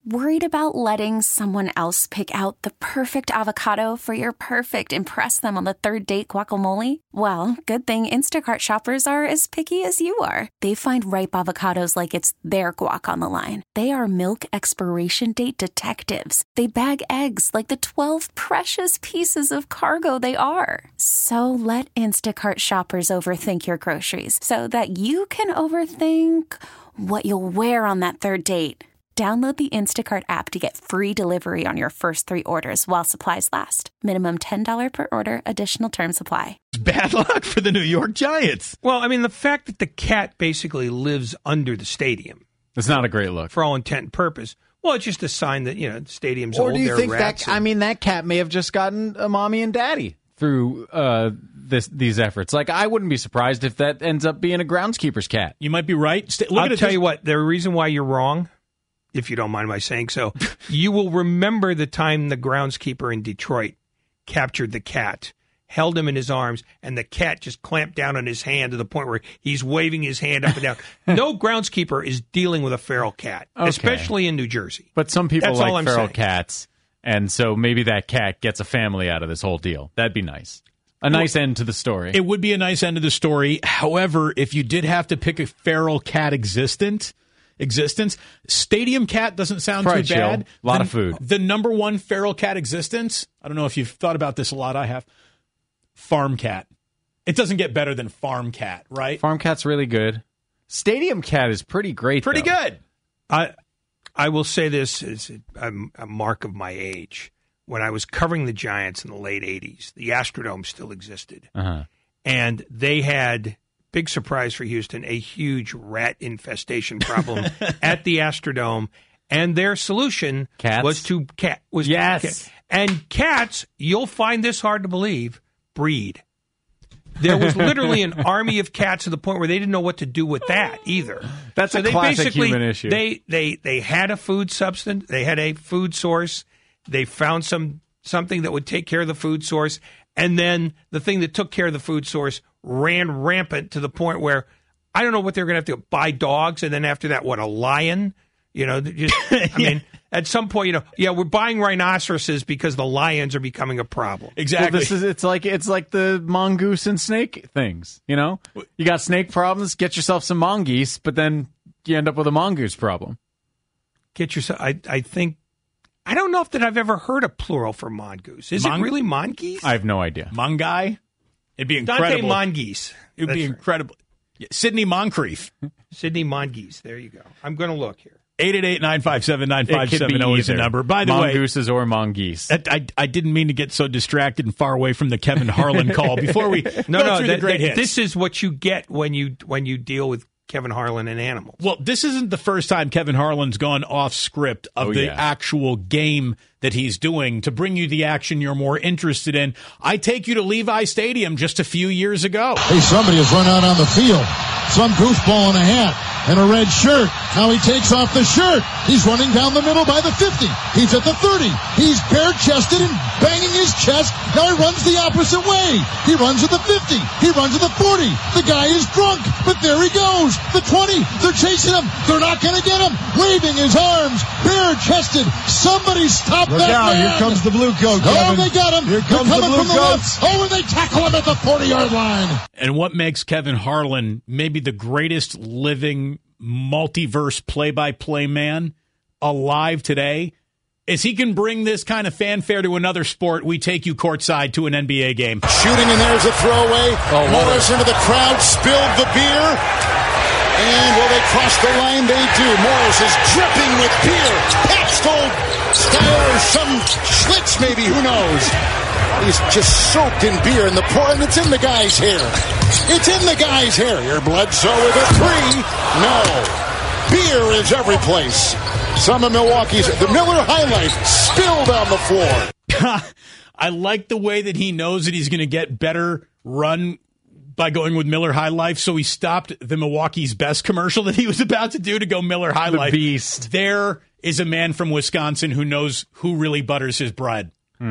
Worried about letting someone else pick out the perfect avocado for your perfect impress them on the third date guacamole? Well, good thing Instacart shoppers are as picky as you are. They find ripe avocados like it's their guac on the line. They are milk expiration date detectives. They bag eggs like the 12 precious pieces of cargo they are. So let Instacart shoppers overthink your groceries so that you can overthink what you'll wear on that third date. Download the Instacart app to get free delivery on your first 3 orders while supplies last. Minimum $10 per order. Additional terms apply. Bad luck for the New York Giants. Well, I mean, the fact that the cat basically lives under the stadium. It's not a great look. For all intent and purpose. Well, it's just a sign that, the stadium's old. Or do you think rats that cat may have just gotten a mommy and daddy through these efforts. Like, I wouldn't be surprised if that ends up being a groundskeeper's cat. You might be right. I'll tell you what, the reason why you're wrong, if you don't mind my saying so, you will remember the time the groundskeeper in Detroit captured the cat, held him in his arms, and the cat just clamped down on his hand to the point where he's waving his hand up and down. No groundskeeper is dealing with a feral cat, especially in New Jersey. But some people like feral cats, and so maybe that cat gets a family out of this whole deal. That'd be nice. A nice end to the story. It would be a nice end to the story. However, if you did have to pick a feral cat existence, stadium cat doesn't sound too bad. A lot of food. The number one feral cat existence, I don't know if you've thought about this a lot, I have, farm cat. It doesn't get better than farm cat, right? Farm cat's really good. Stadium cat is pretty great, Pretty good. I will say this is a mark of my age. When I was covering the Giants in the late 80s, the Astrodome still existed. And they had, big surprise for Houston, a huge rat infestation problem at the Astrodome. And their solution was to cat. And cats, you'll find this hard to believe, breed. There was literally an army of cats to the point where they didn't know what to do with that either. That's a classic human issue. They had a food substance. They had a food source. They found something that would take care of the food source. And then the thing that took care of the food source ran rampant to the point where I don't know what they're going to have to buy dogs. And then after that, a lion? I mean, at some point, we're buying rhinoceroses because the lions are becoming a problem. Exactly. Well, it's like the mongoose and snake things. You got snake problems, get yourself some mongoose, but then you end up with a mongoose problem. Get yourself. I don't know if that I've ever heard a plural for mongoose. Is it really mongoose? I have no idea. Mongai? It'd be incredible. Dante Mongoose. It would be incredible. Sidney Moncrief. Sidney Mongoose. There you go. I'm going to look here. 888-957-9570 is the number. By the way, mongooses or mongoose. I didn't mean to get so distracted and far away from the Kevin Harlan call before we go through the great hits. This is what you get when you deal with Kevin Harlan and animals. Well, this isn't the first time Kevin Harlan's gone off script of the actual game that he's doing to bring you the action you're more interested in. I take you to Levi Stadium just a few years ago. Hey, somebody has run out on the field. Some goofball in a hat and a red shirt. Now he takes off the shirt. He's running down the middle by the 50. He's at the 30. He's bare-chested and banging his chest. Now he runs the opposite way. He runs at the 50. He runs at the 40. The guy is drunk, but there he goes. The 20. They're chasing him. They're not going to get him. Waving his arms, bare-chested. Somebody stop that man. Here comes the blue coat, Kevin. Oh, they got him. Here comes They're coming the blue from the coat. left. Oh, and they tackle him at the 40-yard line. And what makes Kevin Harlan maybe the greatest living multiverse play-by-play man alive today is he can bring this kind of fanfare to another sport. We take you courtside to an NBA game. Shooting, and there's a throwaway. Morris into the crowd, spilled the beer. And will they cross the line? They do. Morris is dripping with beer. Patchfold style or some Schlitz maybe, who knows? He's just soaked in beer, and it's in the guy's hair. It's in the guy's hair. Your Bledsoe with a three. No. Beer is every place. Some of Milwaukee's, the Miller High Life spilled on the floor. I like the way that he knows that he's going to get better run by going with Miller High Life, so he stopped the Milwaukee's Best commercial that he was about to do to go Miller High Life. The beast. There is a man from Wisconsin who knows who really butters his bread.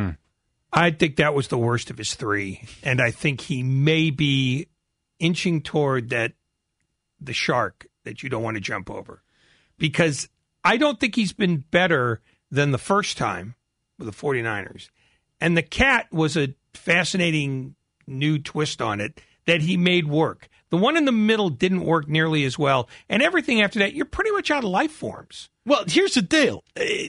I think that was the worst of his three, and I think he may be inching toward the shark that you don't want to jump over. Because I don't think he's been better than the first time with the 49ers. And the cat was a fascinating new twist on it that he made work. The one in the middle didn't work nearly as well. And everything after that, you're pretty much out of life forms. Well, here's the deal.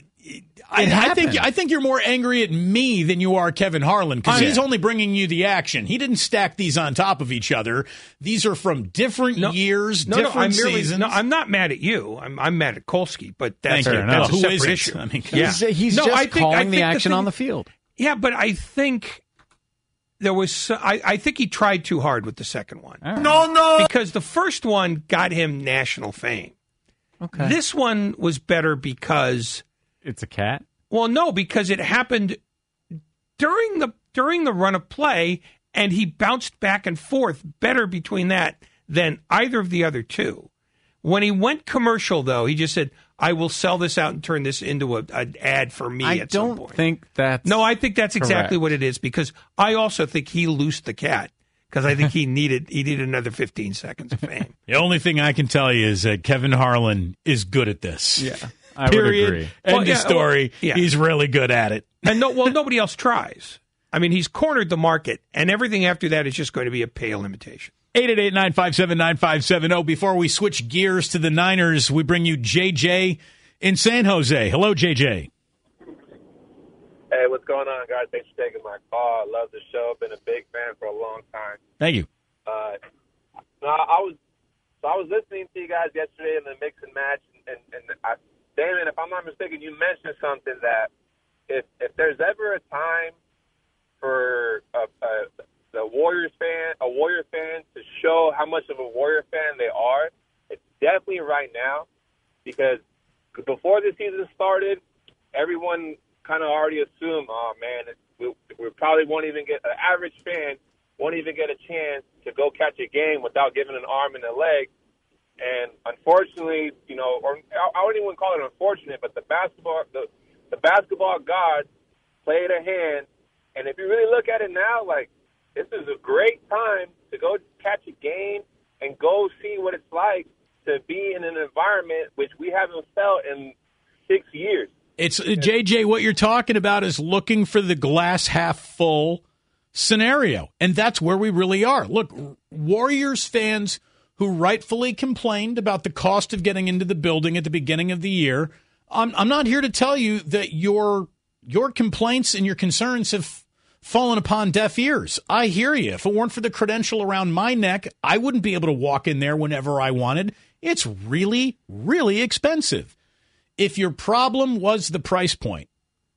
I think you're more angry at me than you are Kevin Harlan, because he's only bringing you the action. He didn't stack these on top of each other. These are from different years, different seasons. No, I'm not mad at you. I'm mad at Kolsky, but that's a Who separate isn't? issue. I mean, he's just calling the action on the field. Yeah, but I think there was. I think he tried too hard with the second one. Right. No, because the first one got him national fame. Okay, this one was better because it's a cat. Well, no, because it happened during the run of play, and he bounced back and forth better between that than either of the other two. When he went commercial, though, he just said, "I will sell this out and turn this into an ad for me." At some point. I think that's exactly what it is, because I also think he loosed the cat. Because I think he needed another 15 seconds of fame. The only thing I can tell you is that Kevin Harlan is good at this. Yeah, I Period. would agree. End of story. He's really good at it. And nobody else tries. I mean, he's cornered the market, and everything after that is just going to be a pale imitation. 888-957-9570. Before we switch gears to the Niners, we bring you JJ in San Jose. Hello, JJ. Hey, what's going on, guys? Thanks for taking my call. I love the show. Been a big fan for a long time. Thank you. I was listening to you guys yesterday in the mix and match, and Damon, if I'm not mistaken, you mentioned something that if there's ever a time for a Warrior fan to show how much of a Warrior fan they are, it's definitely right now, because before the season started, everyone kind of already assumed, oh man, we probably won't even get, an average fan won't even get a chance to go catch a game without giving an arm and a leg. And unfortunately, or I wouldn't even call it unfortunate, but the basketball gods played a hand. And if you really look at it now, like, this is a great time to go catch a game and go see what it's like to be in an environment which we haven't felt in 6 years. It's JJ, what you're talking about is looking for the glass half full scenario. And that's where we really are. Look, Warriors fans who rightfully complained about the cost of getting into the building at the beginning of the year, I'm not here to tell you that your complaints and your concerns have fallen upon deaf ears. I hear you. If it weren't for the credential around my neck, I wouldn't be able to walk in there whenever I wanted. It's really, really expensive. If your problem was the price point,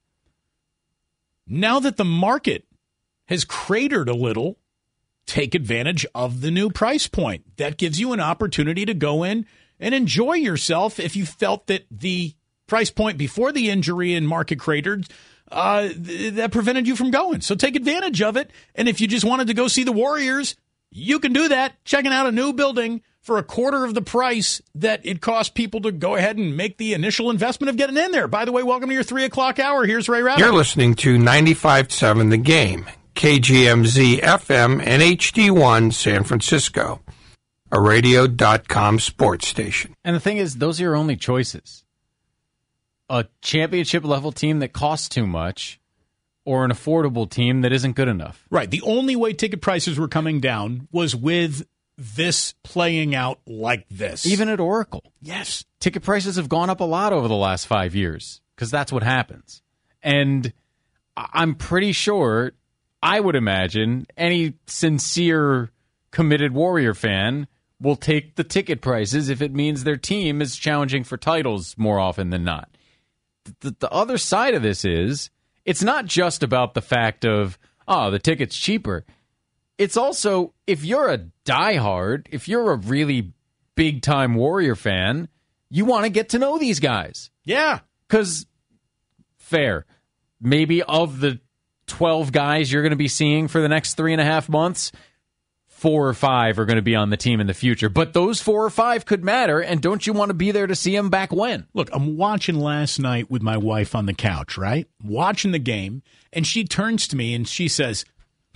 now that the market has cratered a little, take advantage of the new price point. That gives you an opportunity to go in and enjoy yourself if you felt that the price point before the injury and market cratered, that prevented you from going. So take advantage of it. And if you just wanted to go see the Warriors, you can do that. Checking out a new building for a quarter of the price that it cost people to go ahead and make the initial investment of getting in there. By the way, welcome to your 3 o'clock hour. Here's Ray Ratto. You're listening to 95.7 The Game, KGMZ FM and HD1 San Francisco, a radio.com sports station. And the thing is, those are your only choices. A championship-level team that costs too much, or an affordable team that isn't good enough. Right. The only way ticket prices were coming down was with this playing out like this. Even at Oracle. Yes. Ticket prices have gone up a lot over the last 5 years, because that's what happens. And I'm pretty sure, I would imagine, any sincere, committed Warrior fan will take the ticket prices if it means their team is challenging for titles more often than not. The other side of this is, it's not just about the fact of, the ticket's cheaper. It's also, if you're a diehard, if you're a really big-time Warrior fan, you want to get to know these guys. Yeah. Because, fair, maybe of the 12 guys you're going to be seeing for the next 3.5 months, 4 or 5 are going to be on the team in the future. But those 4 or 5 could matter, and don't you want to be there to see them back when? Look, I'm watching last night with my wife on the couch, right? Watching the game, and she turns to me and she says,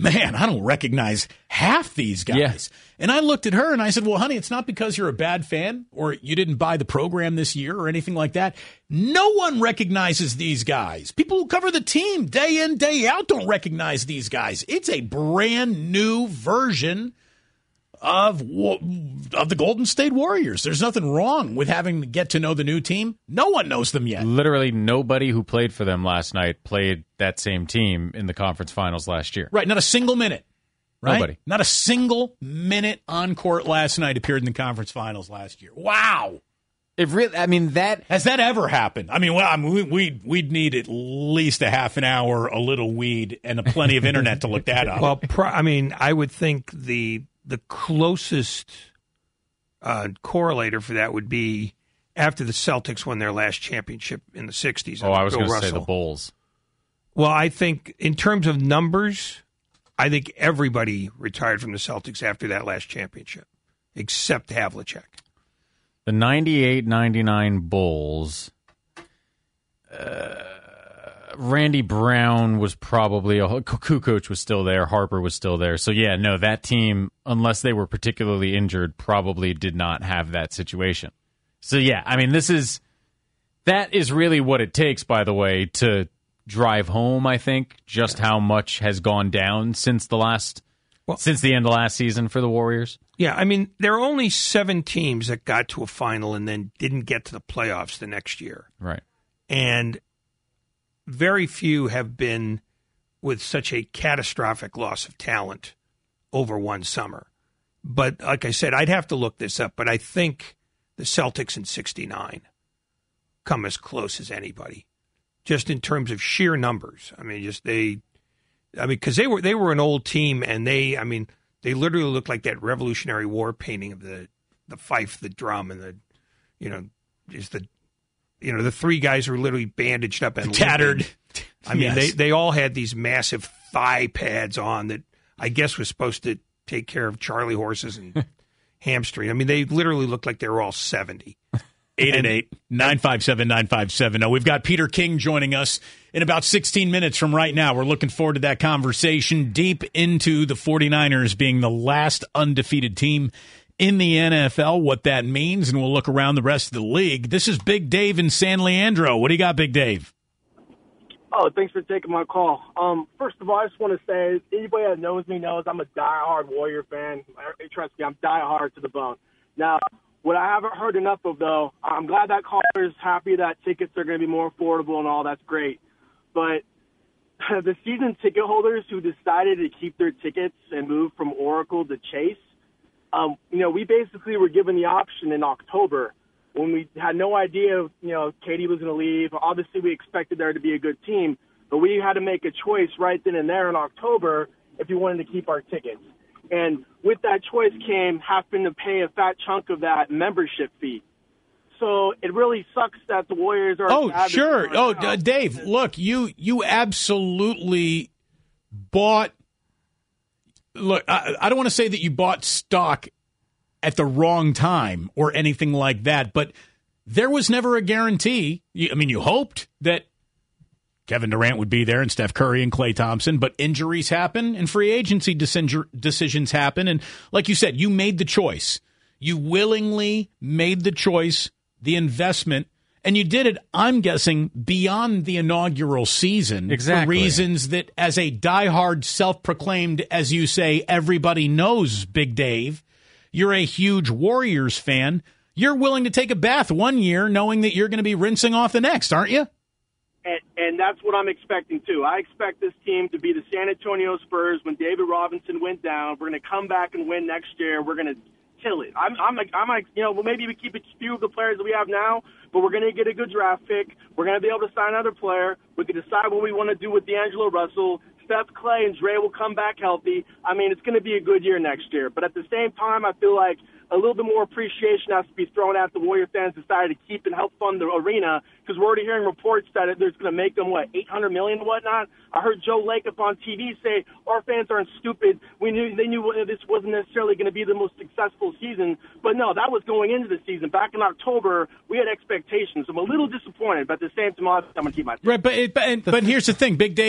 man, I don't recognize half these guys. Yeah. And I looked at her and I said, well, honey, it's not because you're a bad fan or you didn't buy the program this year or anything like that. No one recognizes these guys. People who cover the team day in, day out don't recognize these guys. It's a brand new version of the Golden State Warriors. There's nothing wrong with having to get to know the new team. No one knows them yet. Literally nobody who played for them last night played that same team in the conference finals last year. Right, not a single minute. Right? Nobody. Not a single minute on court last night appeared in the conference finals last year. Wow. It really, I mean, that has that ever happened? I mean, we'd need at least a half an hour, a little weed, and plenty of internet to look that up. Well, I would think the closest correlator for that would be after the Celtics won their last championship in the 60s. Oh, I was going to say the Bulls. Well, I think in terms of numbers, I think everybody retired from the Celtics after that last championship, except Havlicek. The 98-99 Bulls, Randy Brown was probably Kukoc was still there. Harper was still there. So, yeah, no, that team, unless they were particularly injured, probably did not have that situation. So, yeah, I mean, that is really what it takes, by the way, to drive home, I think, just how much has gone down since the end of last season for the Warriors. Yeah, I mean, there are only 7 teams that got to a final and then didn't get to the playoffs the next year. Right. And very few have been with such a catastrophic loss of talent over one summer. But like I said, I'd have to look this up, but I think the Celtics in 69 come as close as anybody, just in terms of sheer numbers. I mean, because they were an old team, and they literally looked like that Revolutionary War painting of the fife, the drum, and the 3 guys were literally bandaged up and tattered. I mean, yes. they all had these massive thigh pads on that I guess was supposed to take care of Charlie horses and hamstring. I mean, they literally looked like they were all 70. 888-957-9570. We've got Peter King joining us in about 16 minutes from right now. We're looking forward to that conversation deep into the 49ers being the last undefeated team in the NFL, what that means, and we'll look around the rest of the league. This is Big Dave in San Leandro. What do you got, Big Dave? Oh, thanks for taking my call. First of all, I just want to say, anybody that knows me knows I'm a diehard Warrior fan. Trust me, I'm diehard to the bone. Now, what I haven't heard enough of, though, I'm glad that caller is happy that tickets are going to be more affordable and all. That's great. But the season ticket holders who decided to keep their tickets and move from Oracle to Chase, we basically were given the option in October when we had no idea, Katie was going to leave. Obviously, we expected there to be a good team, but we had to make a choice right then and there in October if we wanted to keep our tickets. And with that choice came having to pay a fat chunk of that membership fee. So it really sucks that the Warriors are. Oh, sure. Oh, Dave, look, you absolutely bought. Look, I don't want to say that you bought stock at the wrong time or anything like that, but there was never a guarantee. You hoped that Kevin Durant would be there and Steph Curry and Klay Thompson, but injuries happen and free agency decisions happen. And like you said, you made the choice. You willingly made the choice, the investment, and you did it, I'm guessing, beyond the inaugural season. Exactly. For reasons that, as a diehard, self-proclaimed, as you say, everybody knows, Big Dave, you're a huge Warriors fan. You're willing to take a bath one year knowing that you're going to be rinsing off the next, aren't you? And that's what I'm expecting, too. I expect this team to be the San Antonio Spurs when David Robinson went down. We're going to come back and win next year. We're going to kill it. I'm maybe we keep a few of the players that we have now, but we're going to get a good draft pick. We're going to be able to sign another player. We can decide what we want to do with D'Angelo Russell. Steph, Klay, and Dre will come back healthy. It's going to be a good year next year. But at the same time, I feel like a little bit more appreciation has to be thrown at the Warrior fans decided to keep and help fund the arena, because we're already hearing reports that there's going to make them, $800 million and whatnot. I heard Joe Lacob on TV say, our fans aren't stupid. They knew this wasn't necessarily going to be the most successful season. But no, that was going into the season. Back in October, we had expectations. I'm a little disappointed, but at the same time, I'm going to keep my team. Right, but here's the thing, Big Dave.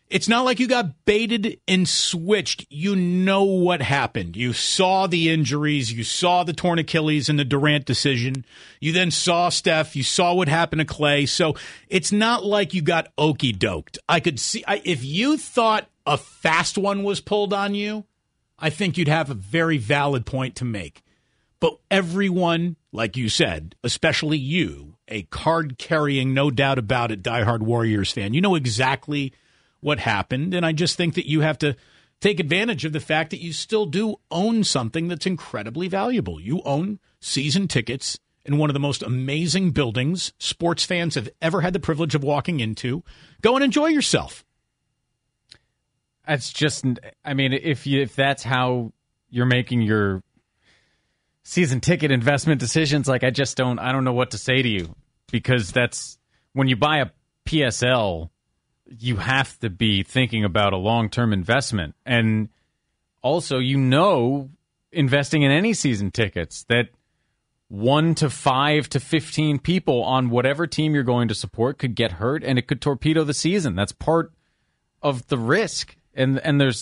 It's not like you got baited and switched. You know what happened. You saw the injuries. You saw the torn Achilles and the Durant decision. You then saw Steph. You saw what happened to Clay. So it's not like you got okey-doked. I could see if you thought a fast one was pulled on you, I think you'd have a very valid point to make. But everyone, like you said, especially you, a card-carrying, no doubt about it, diehard Warriors fan, you know exactly what happened, and I just think that you have to take advantage of the fact that you still do own something that's incredibly valuable. You own season tickets in one of the most amazing buildings sports fans have ever had the privilege of walking into. Go and enjoy yourself. That's just, I mean, if that's how you're making your season ticket investment decisions, like I don't know what to say to you, because that's when you buy a PSL, you have to be thinking about a long-term investment. And also, investing in any season tickets, that 1 to 5 to 15 people on whatever team you're going to support could get hurt, and it could torpedo the season. That's part of the risk. And there's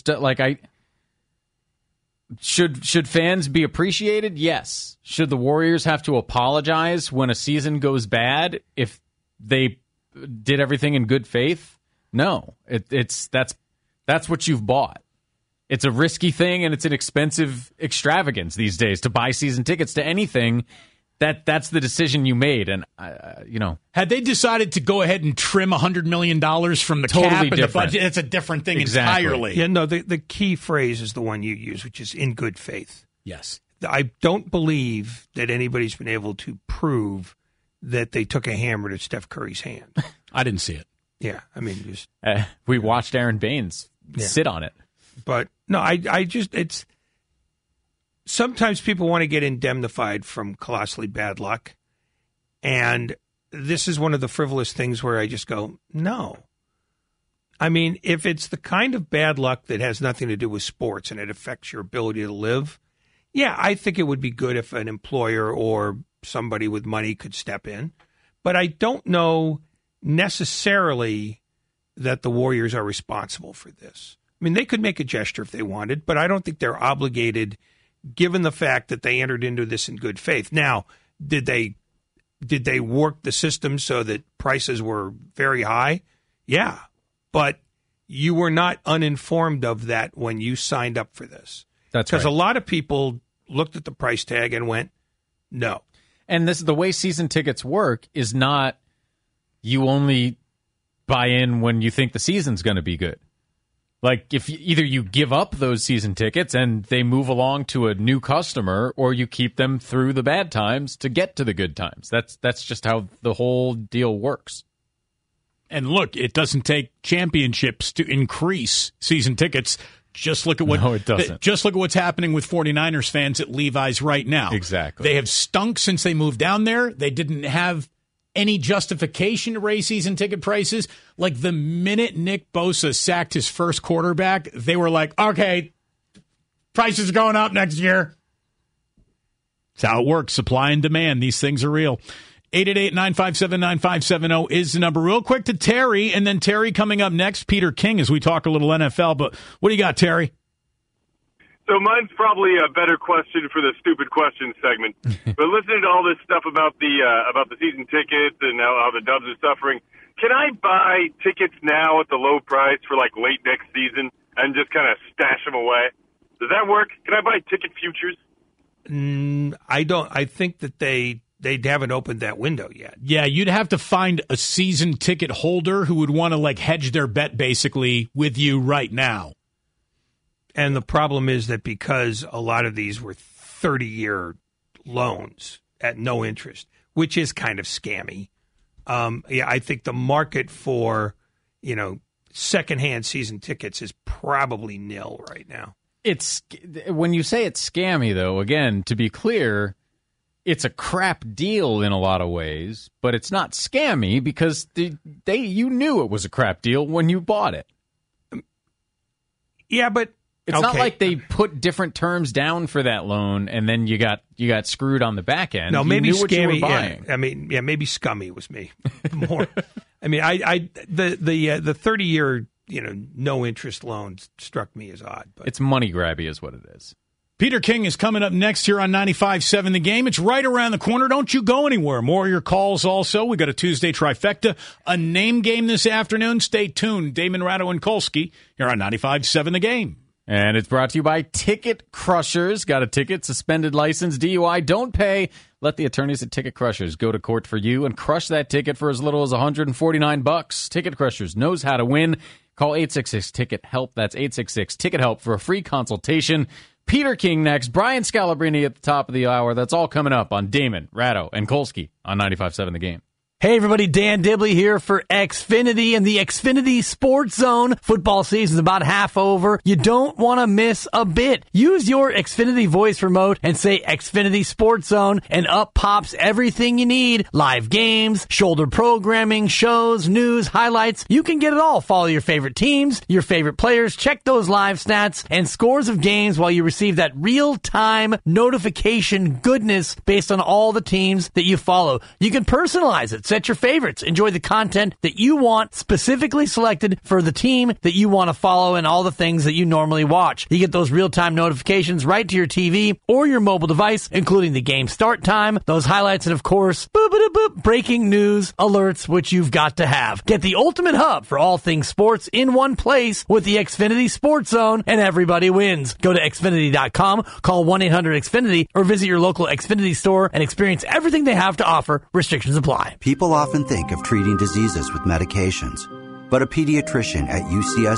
should fans be appreciated? Yes. Should the Warriors have to apologize when a season goes bad if they did everything in good faith? No, that's what you've bought. It's a risky thing, and it's an expensive extravagance these days to buy season tickets to anything. That's the decision you made, and had they decided to go ahead and trim $100 million from the cap and the budget, it's a different thing entirely. Yeah, no, the key phrase is the one you use, which is in good faith. Yes, I don't believe that anybody's been able to prove that they took a hammer to Steph Curry's hand. I didn't see it. Yeah, I mean, just we watched Aaron Baines sit on it. But no, it's sometimes people want to get indemnified from colossally bad luck, and this is one of the frivolous things where I just go, no. I mean, if it's the kind of bad luck that has nothing to do with sports and it affects your ability to live, yeah, I think it would be good if an employer or somebody with money could step in. But I don't know necessarily that the Warriors are responsible for this. I mean, they could make a gesture if they wanted, but I don't think they're obligated, given the fact that they entered into this in good faith. Now, did they work the system so that prices were very high? Yeah, but you were not uninformed of that when you signed up for this. That's right. Because a lot of people looked at the price tag and went, no. And the way season tickets work is not you only buy in when you think the season's going to be good. Like, if either you give up those season tickets and they move along to a new customer, or you keep them through the bad times to get to the good times. That's just how the whole deal works. And look, it doesn't take championships to increase season tickets. Just look at No, it doesn't. Just look at what's happening with 49ers fans at Levi's right now. Exactly. They have stunk since they moved down there. They didn't have any justification to raise season ticket prices. Like, the minute Nick Bosa sacked his first quarterback, they were like, okay, prices are going up next year. That's how it works. Supply and demand. These things are real. 888-957-9570 is the number. Real quick to Terry, and then Terry coming up next, Peter King, as we talk a little NFL. But what do you got, Terry? So mine's probably a better question for the stupid question segment. But listening to all this stuff about the season tickets and how the Dubs are suffering, can I buy tickets now at the low price for like late next season and just kind of stash them away? Does that work? Can I buy ticket futures? I don't. I think that they haven't opened that window yet. Yeah, you'd have to find a season ticket holder who would want to like hedge their bet basically with you right now. And the problem is that because a lot of these were 30-year loans at no interest, which is kind of scammy. I think the market for, secondhand season tickets is probably nil right now. It's when you say it's scammy, though, again, to be clear, it's a crap deal in a lot of ways, but it's not scammy because you knew it was a crap deal when you bought it. Yeah, but it's not like they put different terms down for that loan and then you got screwed on the back end. No, maybe scammy. What you were buying. Yeah, maybe scummy was me more. I mean, the 30-year no interest loans struck me as odd. But it's money grabby is what it is. Peter King is coming up next here on 95.7 The Game. It's right around the corner. Don't you go anywhere. More of your calls also. We got a Tuesday trifecta, a name game this afternoon. Stay tuned. Damon Ratto and Kolsky here on 95.7 The Game. And it's brought to you by Ticket Crushers. Got a ticket, suspended license, DUI, don't pay. Let the attorneys at Ticket Crushers go to court for you and crush that ticket for as little as $149. Ticket Crushers knows how to win. Call 866-TICKET-HELP. That's 866-TICKET-HELP for a free consultation. Peter King next. Brian Scalabrine at the top of the hour. That's all coming up on Damon, Ratto, and Kolsky on 95.7 The Game. Hey everybody, Dan Dibley here for Xfinity and the Xfinity Sports Zone. Football season's about half over. You don't want to miss a bit. Use your Xfinity voice remote and say Xfinity Sports Zone, and up pops everything you need. Live games, shoulder programming, shows, news, highlights. You can get it all. Follow your favorite teams, your favorite players, check those live stats and scores of games while you receive that real-time notification goodness based on all the teams that you follow. You can personalize it. Set your favorites. Enjoy the content that you want, specifically selected for the team that you want to follow and all the things that you normally watch. You get those real-time notifications right to your TV or your mobile device, including the game start time, those highlights, and of course, breaking news alerts, which you've got to have. Get the ultimate hub for all things sports in one place with the Xfinity Sports Zone, and everybody wins. Go to Xfinity.com, call 1-800-XFINITY, or visit your local Xfinity store and experience everything they have to offer. Restrictions apply. People often think of treating diseases with medications, but a pediatrician at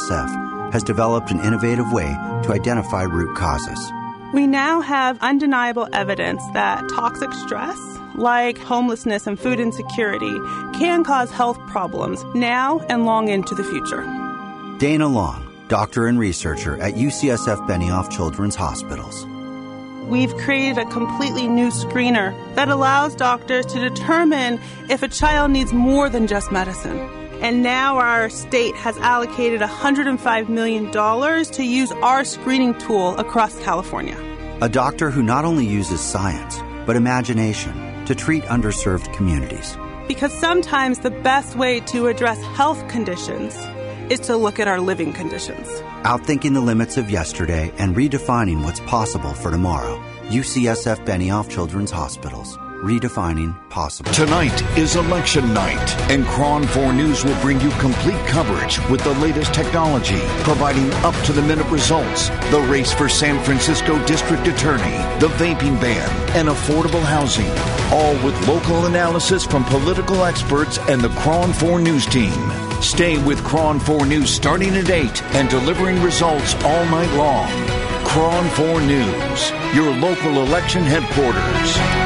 UCSF has developed an innovative way to identify root causes. We now have undeniable evidence that toxic stress, like homelessness and food insecurity, can cause health problems now and long into the future. Dana Long, doctor and researcher at UCSF Benioff Children's Hospitals. We've created a completely new screener that allows doctors to determine if a child needs more than just medicine. And now our state has allocated $105 million to use our screening tool across California. A doctor who not only uses science, but imagination to treat underserved communities. Because sometimes the best way to address health conditions is to look at our living conditions. Outthinking the limits of yesterday and redefining what's possible for tomorrow. UCSF Benioff Children's Hospitals. Redefining possible. Tonight is election night, and KRON 4 News will bring you complete coverage with the latest technology, providing up-to-the-minute results, the race for San Francisco District Attorney, the vaping ban, and affordable housing, all with local analysis from political experts and the KRON 4 News team. Stay with KRON 4 News starting at 8 and delivering results all night long. KRON 4 News, your local election headquarters.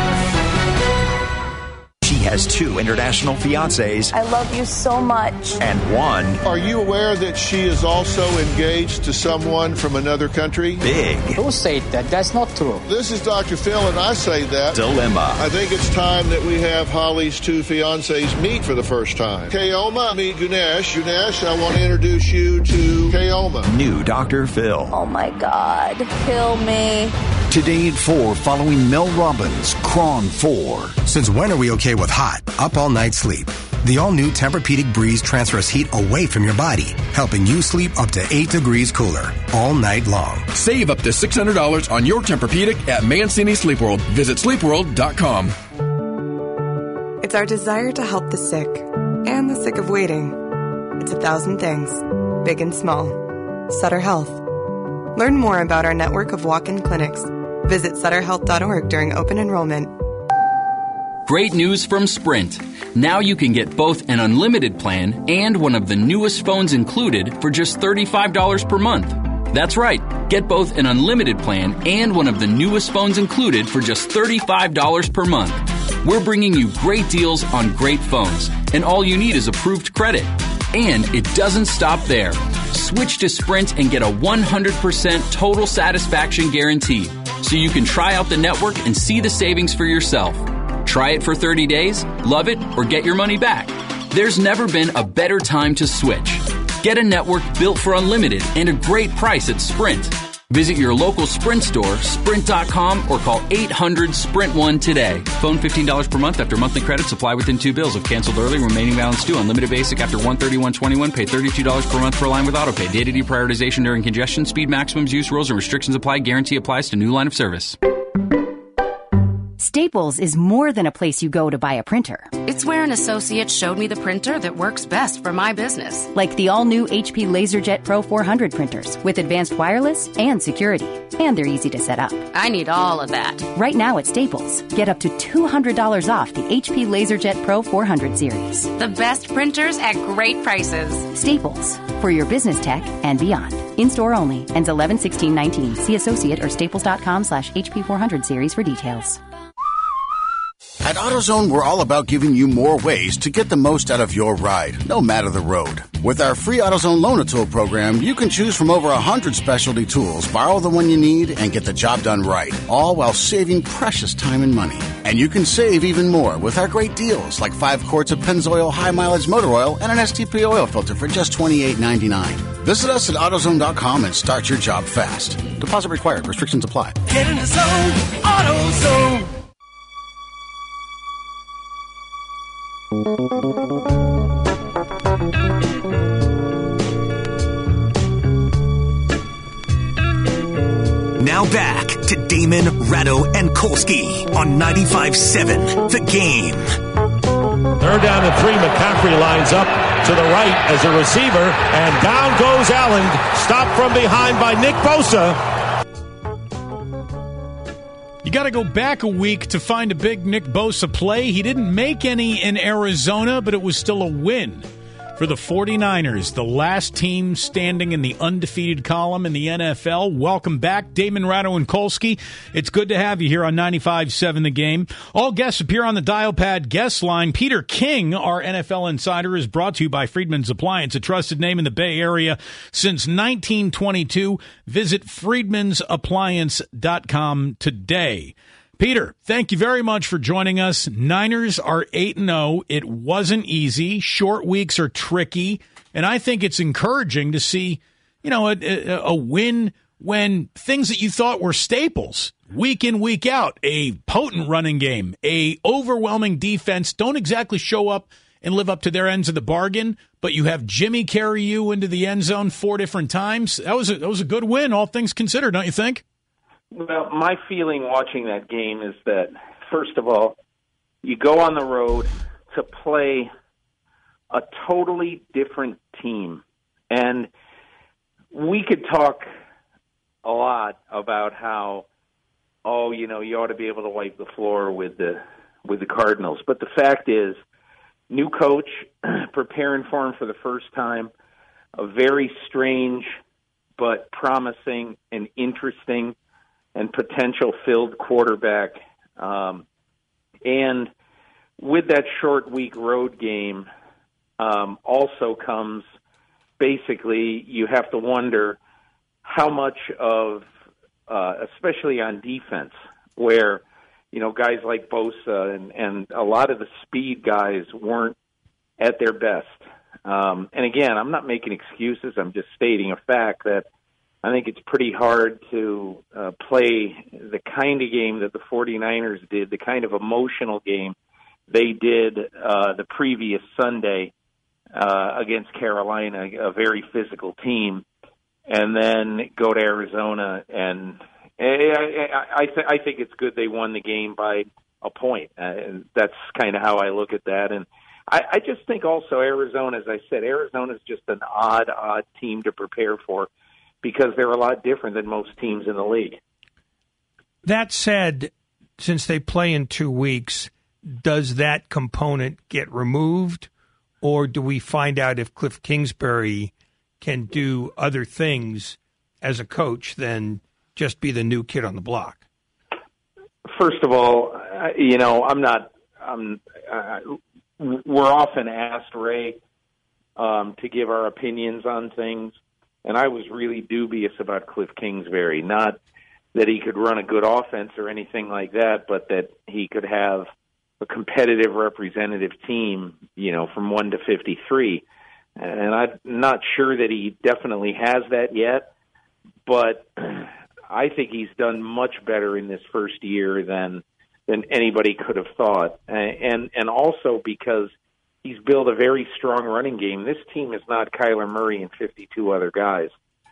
She has 2 international fiancés. I love you so much. And one. Are you aware that she is also engaged to someone from another country? Big. Who said that? That's not true. This is Dr. Phil, and I say that. Dilemma. I think it's time that we have Holly's 2 fiancés meet for the first time. Keoma, meet Gunesh. Gunesh, I want to introduce you to Keoma. New Dr. Phil. Oh my God, kill me. Today at 4, following Mel Robbins, KRON 4. Since when are we okay with hot, up all night sleep? The all-new Tempur-Pedic Breeze transfers heat away from your body, helping you sleep up to 8 degrees cooler all night long. Save up to $600 on your Tempur-Pedic at Mancini Sleep World. Visit sleepworld.com. It's our desire to help the sick and the sick of waiting. It's 1,000 things, big and small. Sutter Health. Learn more about our network of walk-in clinics. Visit sutterhealth.org during open enrollment. Great news from Sprint. Now you can get both an unlimited plan and one of the newest phones included for just $35 per month. That's right. Get both an unlimited plan and one of the newest phones included for just $35 per month. We're bringing you great deals on great phones, and all you need is approved credit. And it doesn't stop there. Switch to Sprint and get a 100% total satisfaction guarantee, so you can try out the network and see the savings for yourself. Try it for 30 days, love it, or get your money back. There's never been a better time to switch. Get a network built for unlimited and a great price at Sprint. Visit your local Sprint store, sprint.com, or call 800-SPRINT-1 today. Phone $15 per month after monthly credits apply within 2 bills. If canceled early, remaining balance due. Unlimited basic after $131.21. Pay $32 per month per line with autopay. Data deprioritization during congestion. Speed maximums, use rules, and restrictions apply. Guarantee applies to new line of service. Staples is more than a place you go to buy a printer. It's where an associate showed me the printer that works best for my business. Like the all-new HP LaserJet Pro 400 printers with advanced wireless and security. And they're easy to set up. I need all of that. Right now at Staples, get up to $200 off the HP LaserJet Pro 400 series. The best printers at great prices. Staples, for your business tech and beyond. In-store only. Ends 11/16/19. See associate or staples.com/HP400 series for details. At AutoZone, we're all about giving you more ways to get the most out of your ride, no matter the road. With our free AutoZone Loan-A-Tool program, you can choose from over 100 specialty tools, borrow the one you need, and get the job done right, all while saving precious time and money. And you can save even more with our great deals, like 5 quarts of Pennzoil high-mileage motor oil and an STP oil filter for just $28.99. Visit us at AutoZone.com and start your job fast. Deposit required. Restrictions apply. Get in the zone. AutoZone. Now back to Damon, Ratto, and Kolsky on 95.7 The Game. 3rd down and 3. McCaffrey lines up to the right as a receiver, and down goes Allen. Stopped from behind by Nick Bosa. You got to go back a week to find a big Nick Bosa play. He didn't make any in Arizona, but it was still a win for the 49ers, the last team standing in the undefeated column in the NFL. Welcome back, Damon, Ratto, and Kolsky. It's good to have you here on 95.7 The Game. All guests appear on the Dial Pad guest line. Peter King, our NFL insider, is brought to you by Friedman's Appliance, a trusted name in the Bay Area since 1922. Visit friedmansappliance.com today. Peter, thank you very much for joining us. Niners are 8-0. It wasn't easy. Short weeks are tricky. And I think it's encouraging to see, a win when things that you thought were staples, week in, week out, a potent running game, a overwhelming defense, don't exactly show up and live up to their ends of the bargain, but you have Jimmy carry you into the end zone 4 different times. That was a good win, all things considered, don't you think? Well, my feeling watching that game is that, first of all, you go on the road to play a totally different team. And we could talk a lot about how, you ought to be able to wipe the floor with the Cardinals. But the fact is, new coach, preparing for him for the first time, a very strange but promising and interesting and potential-filled quarterback. And with that short week road game also comes basically you have to wonder how much of, especially on defense, where, guys like Bosa and a lot of the speed guys weren't at their best. And again, I'm not making excuses. I'm just stating a fact that I think it's pretty hard to play the kind of game that the 49ers did, the kind of emotional game they did the previous Sunday against Carolina, a very physical team, and then go to Arizona. And I think it's good they won the game by a point. And that's kind of how I look at that. And I just think also Arizona, as I said, Arizona's just an odd team to prepare for, because they're a lot different than most teams in the league. That said, since they play in 2 weeks, does that component get removed, or do we find out if Cliff Kingsbury can do other things as a coach than just be the new kid on the block? First of all, we're often asked, Ray, to give our opinions on things. And I was really dubious about Cliff Kingsbury, not that he could run a good offense or anything like that, but that he could have a competitive representative team, from 1 to 53. And I'm not sure that he definitely has that yet, but I think he's done much better in this first year than anybody could have thought, and also because he's built a very strong running game. This team is not Kyler Murray and 52 other guys.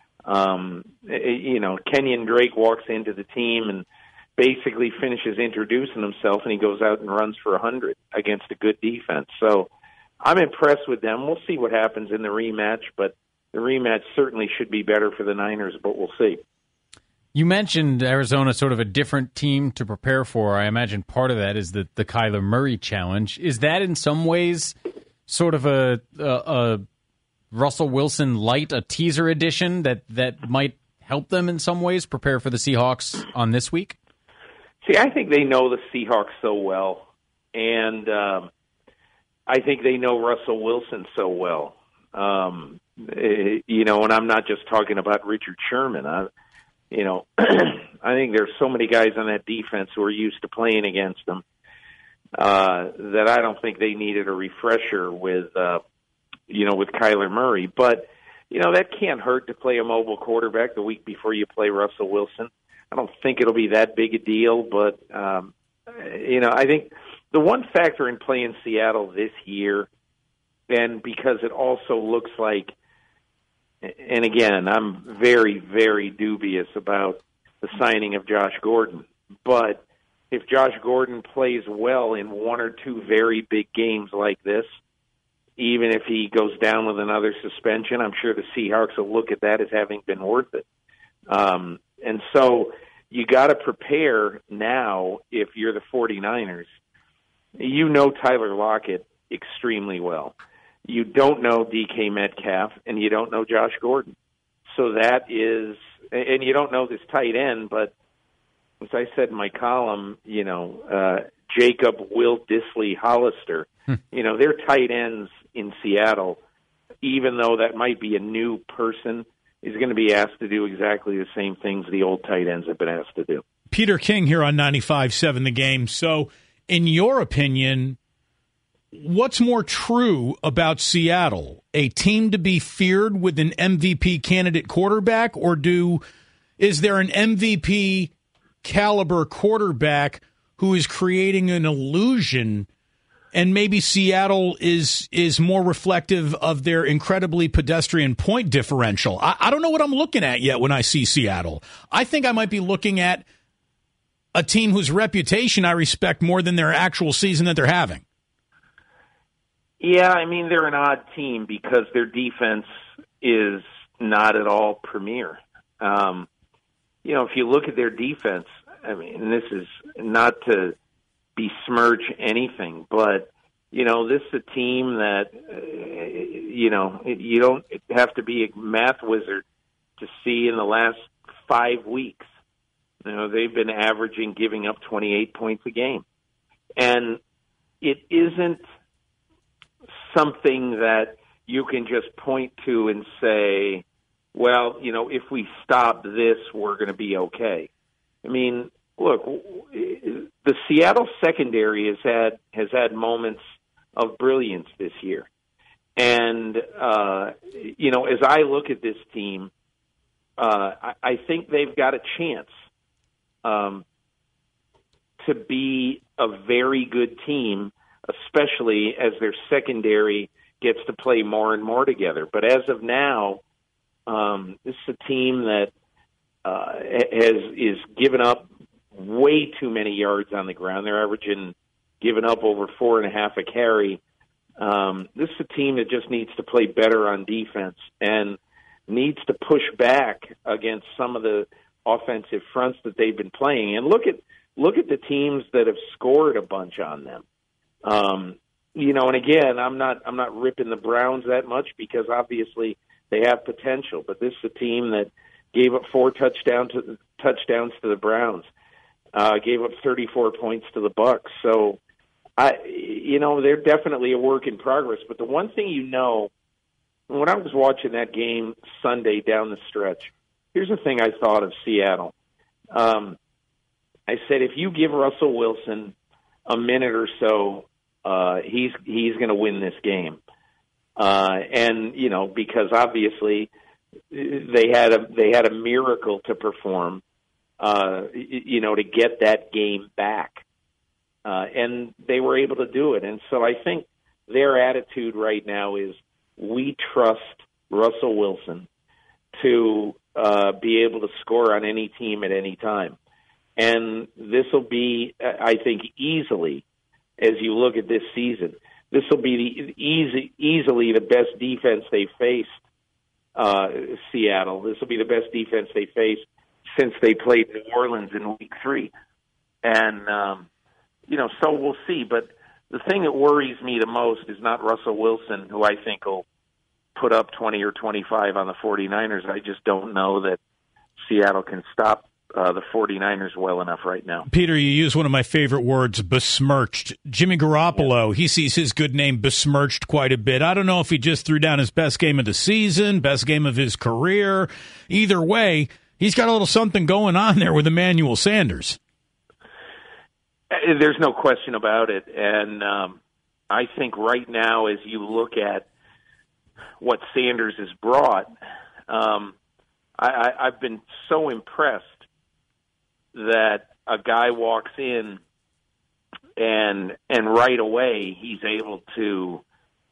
Kenyon Drake walks into the team and basically finishes introducing himself, and he goes out and runs for 100 against a good defense. So I'm impressed with them. We'll see what happens in the rematch, but the rematch certainly should be better for the Niners, but we'll see. You mentioned Arizona, sort of a different team to prepare for. I imagine part of that is the Kyler Murray challenge. Is that in some ways sort of a Russell Wilson light, a teaser edition that might help them in some ways prepare for the Seahawks on this week? See, I think they know the Seahawks so well, and I think they know Russell Wilson so well. And I'm not just talking about Richard Sherman. I think there's so many guys on that defense who are used to playing against them that I don't think they needed a refresher with Kyler Murray. But, that can't hurt to play a mobile quarterback the week before you play Russell Wilson. I don't think it'll be that big a deal, but, I think the one factor in playing Seattle this year, and because it also looks like, and again, I'm very, very dubious about the signing of Josh Gordon, but if Josh Gordon plays well in one or two very big games like this, even if he goes down with another suspension, I'm sure the Seahawks will look at that as having been worth it. And so you got to prepare now if you're the 49ers. You know Tyler Lockett extremely well. You don't know DK Metcalf, and you don't know Josh Gordon. So that is, and you don't know this tight end, but as I said in my column, Jacob Will Dissly Hollister, they're tight ends in Seattle, even though that might be a new person, is going to be asked to do exactly the same things the old tight ends have been asked to do. Peter King here on 95.7 The Game. So, in your opinion, what's more true about Seattle? A team to be feared with an MVP candidate quarterback, or is there an MVP caliber quarterback who is creating an illusion, and maybe Seattle is more reflective of their incredibly pedestrian point differential? I don't know what I'm looking at yet when I see Seattle. I think I might be looking at a team whose reputation I respect more than their actual season that they're having. Yeah, I mean, they're an odd team because their defense is not at all premier. If you look at their defense, I mean, this is not to besmirch anything, but, this is a team that, you don't have to be a math wizard to see in the last 5 weeks. They've been averaging giving up 28 points a game. And it isn't something that you can just point to and say, well, if we stop this, we're going to be okay. I mean, look, the Seattle secondary has had moments of brilliance this year. And, as I look at this team, I think they've got a chance to be a very good team, especially as their secondary gets to play more and more together. But as of now, this is a team that is given up way too many yards on the ground. They're giving up over 4.5 a carry. This is a team that just needs to play better on defense and needs to push back against some of the offensive fronts that they've been playing. And look at the teams that have scored a bunch on them. And again, I'm not ripping the Browns that much because obviously they have potential, but this is a team that gave up 4 touchdowns to the Browns, gave up 34 points to the Bucs. So, they're definitely a work in progress. But the one thing when I was watching that game Sunday down the stretch, here's the thing I thought of Seattle. I said, if you give Russell Wilson a minute or so, he's going to win this game. Because obviously they had a miracle to perform to get that game back. And they were able to do it. And so I think their attitude right now is we trust Russell Wilson to be able to score on any team at any time. And this will be, I think, easily, as you look at this season, this will be easily the best defense they faced, Seattle. This will be the best defense they faced since they played New Orleans in Week 3. And, so we'll see. But the thing that worries me the most is not Russell Wilson, who I think will put up 20 or 25 on the 49ers. I just don't know that Seattle can stop the 49ers well enough right now. Peter, you use one of my favorite words, besmirched. Jimmy Garoppolo, he sees his good name besmirched quite a bit. I don't know if he just threw down his best game of the season, best game of his career. Either way, he's got a little something going on there with Emmanuel Sanders. There's no question about it. And I think right now, as you look at what Sanders has brought, I've been so impressed that a guy walks in and right away he's able to,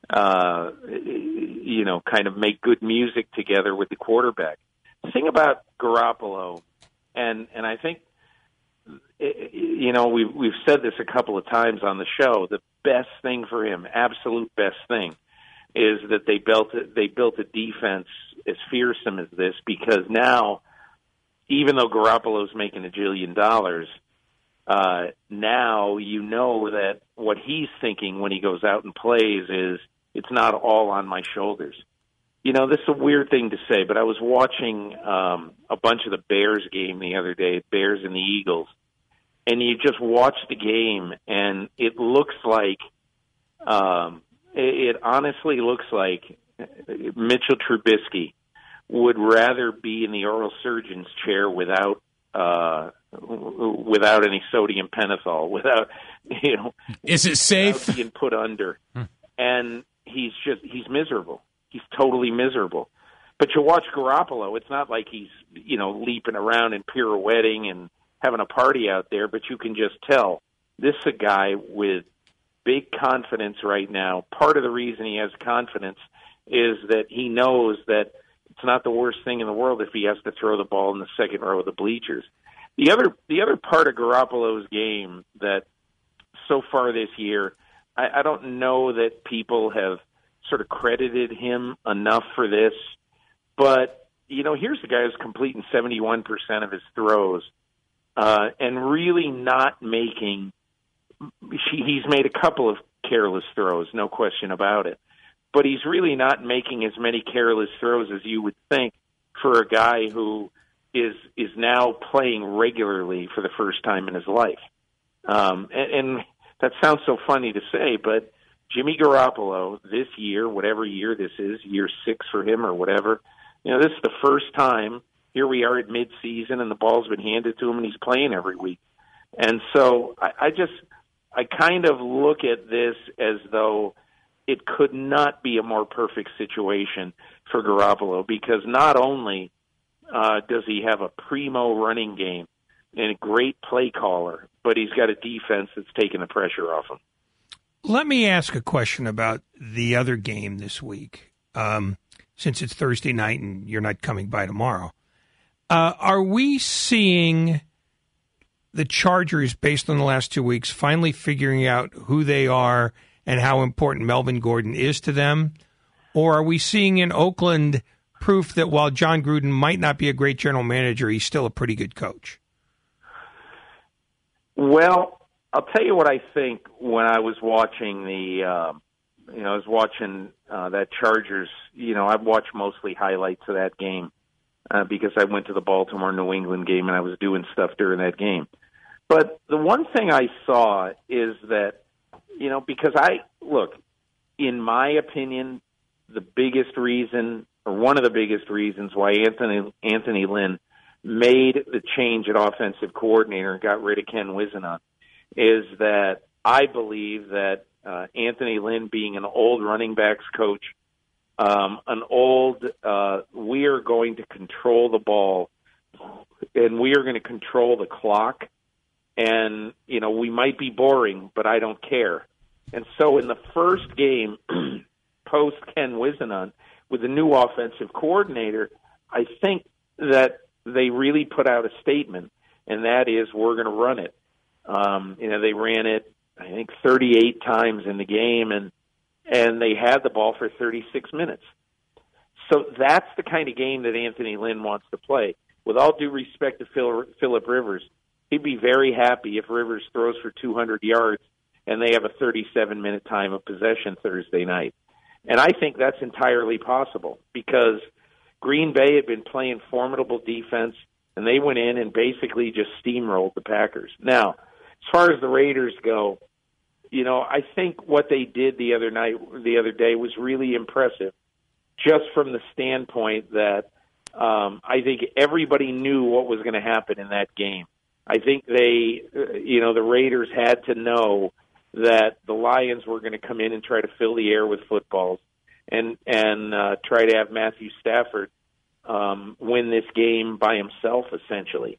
kind of make good music together with the quarterback. The thing about Garoppolo, and I think, we've said this a couple of times on the show, the best thing for him, absolute best thing, is that they built a defense as fearsome as this, because now, even though Garoppolo's making $1 jillion, now you know that what he's thinking when he goes out and plays is, it's not all on my shoulders. This is a weird thing to say, but I was watching a bunch of the Bears game the other day, Bears and the Eagles, and you just watch the game, and it looks like, it honestly looks like Mitchell Trubisky would rather be in the oral surgeon's chair without any sodium pentothal, without Is it safe? Being put under, and he's miserable. He's totally miserable. But you watch Garoppolo; it's not like he's leaping around and pirouetting and having a party out there, but you can just tell this is a guy with big confidence right now. Part of the reason he has confidence is that he knows that it's not the worst thing in the world if he has to throw the ball in the second row of the bleachers. The other part of Garoppolo's game that so far this year, I don't know that people have sort of credited him enough for this, but here's the guy who's completing 71% of his throws, and really not making. He's made a couple of careless throws, no question about it. But he's really not making as many careless throws as you would think for a guy who is now playing regularly for the first time in his life. And that sounds so funny to say, but Jimmy Garoppolo this year, whatever year this is, year 6 for him or whatever, this is the first time. Here we are at midseason, and the ball's been handed to him, and he's playing every week. And so I kind of look at this as though it could not be a more perfect situation for Garoppolo, because not only does he have a primo running game and a great play caller, but he's got a defense that's taking the pressure off him. Let me ask a question about the other game this week, since it's Thursday night and you're not coming by tomorrow. Are we seeing the Chargers, based on the last 2 weeks, finally figuring out who they are and how important Melvin Gordon is to them? Or are we seeing in Oakland proof that while John Gruden might not be a great general manager, he's still a pretty good coach? Well, I'll tell you what I think when I was watching that Chargers. I've watched mostly highlights of that game because I went to the Baltimore-New England game and I was doing stuff during that game. But the one thing I saw is that, because in my opinion, the biggest reason, or one of the biggest reasons why Anthony Lynn made the change at offensive coordinator and got rid of Ken Whisenant is that I believe that Anthony Lynn, being an old running backs coach, we are going to control the ball we are going to control the clock. And, we might be boring, but I don't care. And so in the first game, post Ken Whisenhunt, with the new offensive coordinator, I think that they really put out a statement, and that is we're going to run it. They ran it, I think, 38 times in the game, and they had the ball for 36 minutes. So that's the kind of game that Anthony Lynn wants to play. With all due respect to Phillip Rivers, he'd be very happy if Rivers throws for 200 yards and they have a 37-minute time of possession Thursday night. And I think that's entirely possible because Green Bay had been playing formidable defense, and they went in and basically just steamrolled the Packers. Now, as far as the Raiders go, I think what they did the other day was really impressive, just from the standpoint that I think everybody knew what was going to happen in that game. I think the Raiders had to know that the Lions were going to come in and try to fill the air with footballs and try to have Matthew Stafford win this game by himself, essentially.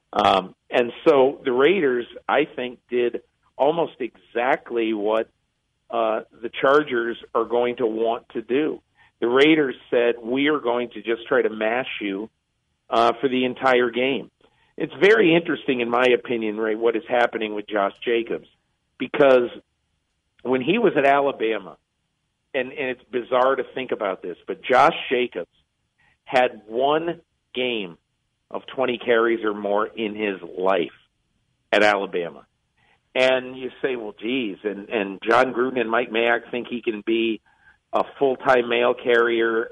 And so the Raiders, I think, did almost exactly what the Chargers are going to want to do. The Raiders said, we are going to just try to mash you for the entire game. It's very interesting, in my opinion, Ray, what is happening with Josh Jacobs, because when he was at Alabama, and it's bizarre to think about this, but Josh Jacobs had one game of 20 carries or more in his life at Alabama. And you say, well, geez, and John Gruden and Mike Mayock think he can be a full-time mail carrier,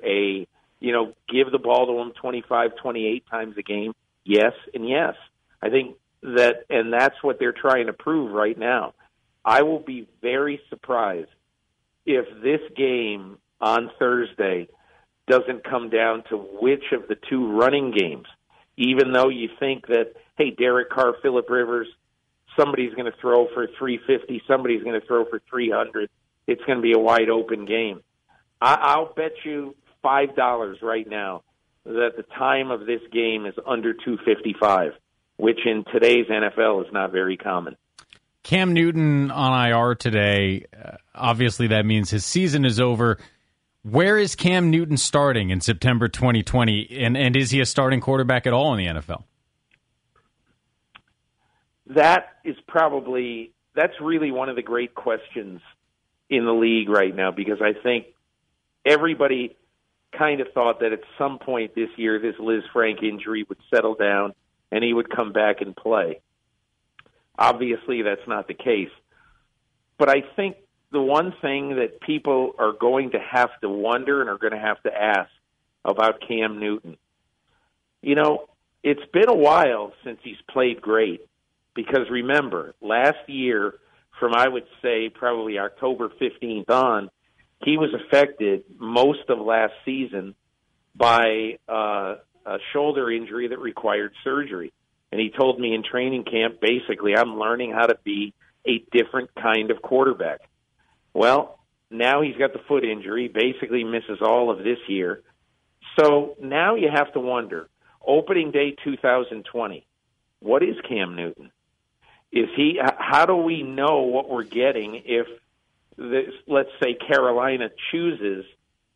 give the ball to him 25, 28 times a game. Yes and yes. I think that, and that's what they're trying to prove right now. I will be very surprised if this game on Thursday doesn't come down to which of the two running games, even though you think that, hey, Derek Carr, Phillip Rivers, somebody's going to throw for 350, somebody's going to throw for 300. It's going to be a wide open game. I'll bet you $5 right now that the time of this game is under 2:55, which in today's NFL is not very common. Cam Newton on IR today. Obviously, that means his season is over. Where is Cam Newton starting in September 2020, and is he a starting quarterback at all in the NFL? That's really one of the great questions in the league right now, because I think everybody kind of thought that at some point this year this Liz Frank injury would settle down and he would come back and play. Obviously, that's not the case. But I think the one thing that people are going to have to wonder and are going to have to ask about Cam Newton, it's been a while since he's played great. Because remember, last year, from I would say probably October 15th on, he was affected most of last season by a shoulder injury that required surgery. And he told me in training camp, basically, I'm learning how to be a different kind of quarterback. Well, now he's got the foot injury, basically misses all of this year. So now you have to wonder, opening day 2020, what is Cam Newton? How do we know what we're getting if let's say Carolina chooses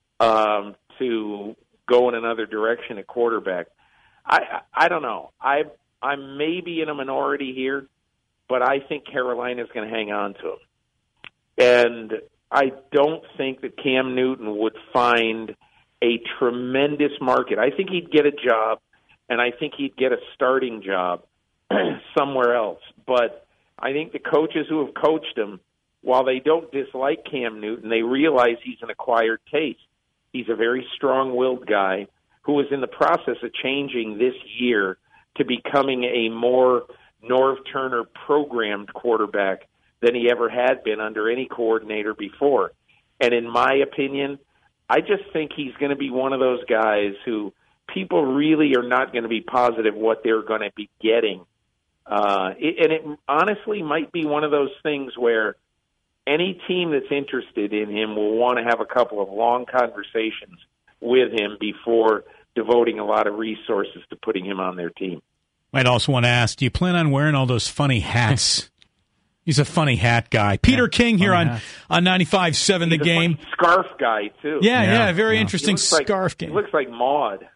to go in another direction at quarterback? I don't know. I'm maybe in a minority here, but I think Carolina's going to hang on to him. And I don't think that Cam Newton would find a tremendous market. I think he'd get a job, and I think he'd get a starting job somewhere else. But I think the coaches who have coached him, while they don't dislike Cam Newton, they realize he's an acquired taste. He's a very strong-willed guy who is in the process of changing this year to becoming a more Norv Turner programmed quarterback than he ever had been under any coordinator before. And in my opinion, I just think he's going to be one of those guys who people really are not going to be positive what they're going to be getting. And it honestly might be one of those things where any team that's interested in him will want to have a couple of long conversations with him before devoting a lot of resources to putting him on their team. Might also want to ask, do you plan on wearing all those funny hats? He's a funny hat guy. Peter King here on 95.7 The Game. Funny scarf guy, too. Yeah, very interesting scarf game. He looks like Maude.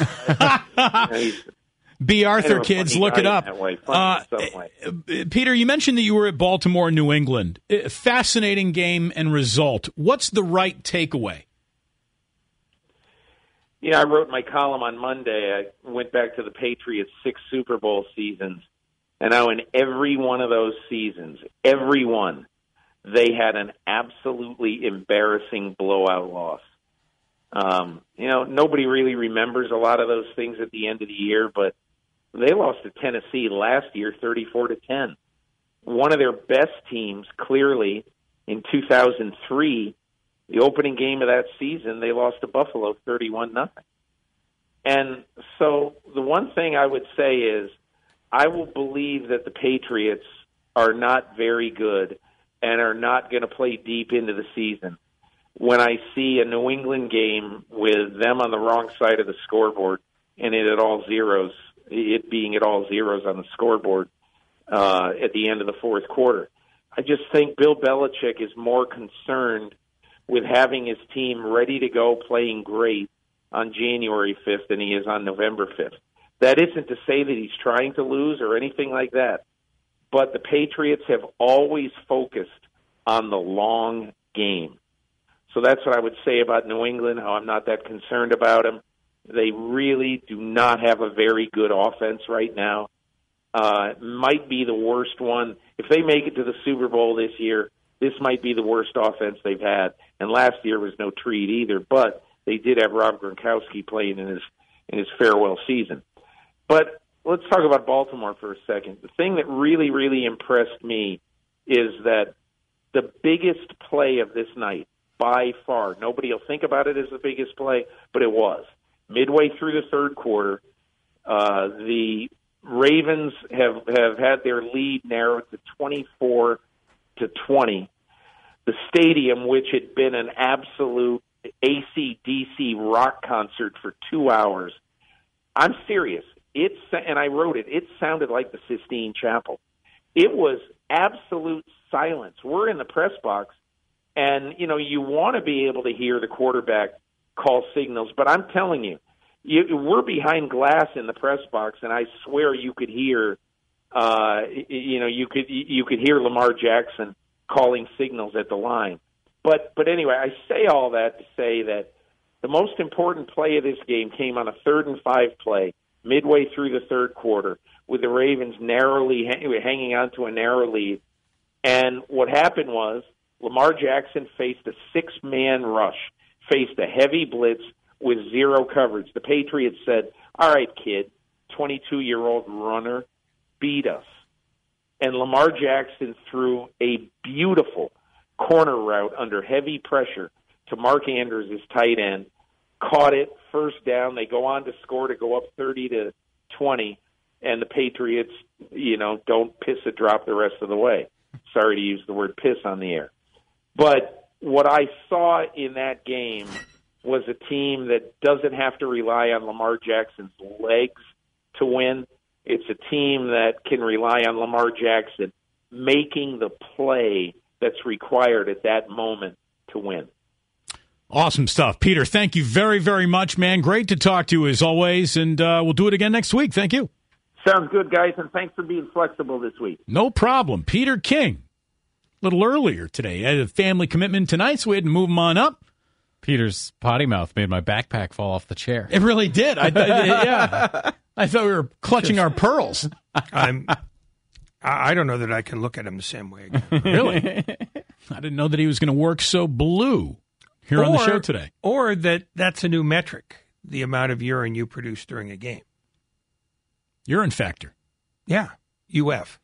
B. Arthur, kids, look it up. Peter, you mentioned that you were at Baltimore, New England. Fascinating game and result. What's the right takeaway? I wrote my column on Monday. I went back to the Patriots' 6 Super Bowl seasons. And now in every one of those seasons, every one, they had an absolutely embarrassing blowout loss. Nobody really remembers a lot of those things at the end of the year, but they lost to Tennessee last year 34-10. One of their best teams, clearly, in 2003, the opening game of that season, they lost to Buffalo 31-0. And so the one thing I would say is, I will believe that the Patriots are not very good and are not going to play deep into the season when I see a New England game with them on the wrong side of the scoreboard and it being at all zeros on the scoreboard at the end of the fourth quarter. I just think Bill Belichick is more concerned with having his team ready to go playing great on January 5th than he is on November 5th. That isn't to say that he's trying to lose or anything like that, but the Patriots have always focused on the long game. So that's what I would say about New England, how I'm not that concerned about them. They really do not have a very good offense right now. It might be the worst one. If they make it to the Super Bowl this year, this might be the worst offense they've had. And last year was no treat either, but they did have Rob Gronkowski playing in his farewell season. But let's talk about Baltimore for a second. The thing that really, really impressed me is that the biggest play of this night, by far, nobody will think about it as the biggest play, but it was. Midway through the third quarter, the Ravens have had their lead narrowed to 24-20. The stadium, which had been an absolute AC/DC rock concert for 2 hours, I'm serious. And I wrote it. It sounded like the Sistine Chapel. It was absolute silence. We're in the press box, and you want to be able to hear the quarterback call signals. But I'm telling you, we're behind glass in the press box, and I swear you could hear, you could hear Lamar Jackson calling signals at the line. But anyway, I say all that to say that the most important play of this game came on a 3rd and 5 play midway through the third quarter, with the Ravens narrowly hanging on to a narrow lead. And what happened was Lamar Jackson faced a 6-man rush, faced a heavy blitz with 0 coverage. The Patriots said, all right, kid, 22-year-old runner, beat us. And Lamar Jackson threw a beautiful corner route under heavy pressure to Mark Andrews, his tight end, caught it, first down. They go on to score to go up 30-20, and the Patriots, don't piss a drop the rest of the way. Sorry to use the word piss on the air. But what I saw in that game was a team that doesn't have to rely on Lamar Jackson's legs to win. It's a team that can rely on Lamar Jackson making the play that's required at that moment to win. Awesome stuff. Peter, thank you very, very much, man. Great to talk to you as always, and we'll do it again next week. Thank you. Sounds good, guys, and thanks for being flexible this week. No problem. Peter King, a little earlier today. I had a family commitment tonight, so we had to move him on up. Peter's potty mouth made my backpack fall off the chair. It really did. I thought we were clutching our pearls. I don't know that I can look at him the same way again. Really? I didn't know that he was going to work so blue here on the show today. Or that's a new metric, the amount of urine you produce during a game. Urine factor. Yeah, UF.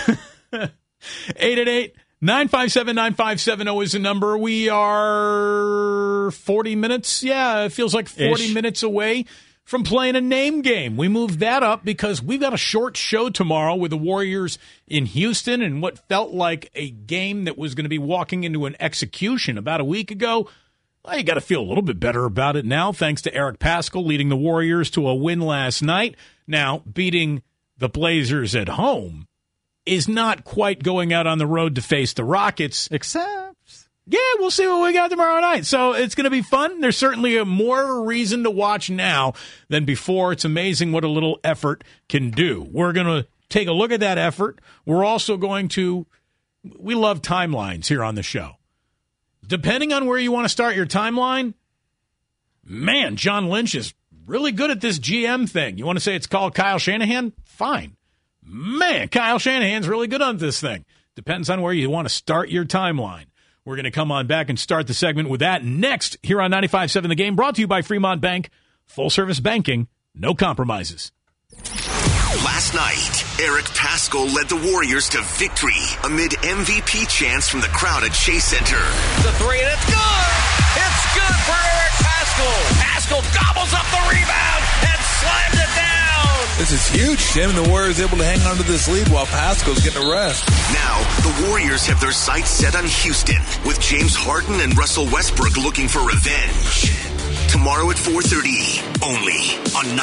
888-957-9570 is the number. We are 40 minutes. Yeah, it feels like 40 minutes away from playing a name game. We moved that up because we've got a short show tomorrow with the Warriors in Houston and what felt like a game that was going to be walking into an execution about a week ago. Well, you got to feel a little bit better about it now, thanks to Eric Paschall leading the Warriors to a win last night. Now, beating the Blazers at home is not quite going out on the road to face the Rockets. Except, yeah, we'll see what we got tomorrow night. So it's going to be fun. There's certainly a more reason to watch now than before. It's amazing what a little effort can do. We're going to take a look at that effort. We're also going to, we love timelines here on the show. Depending on where you want to start your timeline, man, John Lynch is really good at this GM thing. You want to say it's called Kyle Shanahan? Fine. Man, Kyle Shanahan's really good on this thing. Depends on where you want to start your timeline. We're going to come on back and start the segment with that next here on 95.7 The Game, brought to you by Fremont Bank. Full-service banking, no compromises. Last night, Eric Paschal led the Warriors to victory amid MVP chants from the crowd at Chase Center. The three, and it's good! It's good for Eric Paschal! Paschal gobbles up the rebound and slams it down! This is huge, Tim, and the Warriors able to hang on to this lead while Paschal's getting a rest. Now, the Warriors have their sights set on Houston, with James Harden and Russell Westbrook looking for revenge. Tomorrow at 4:30, only on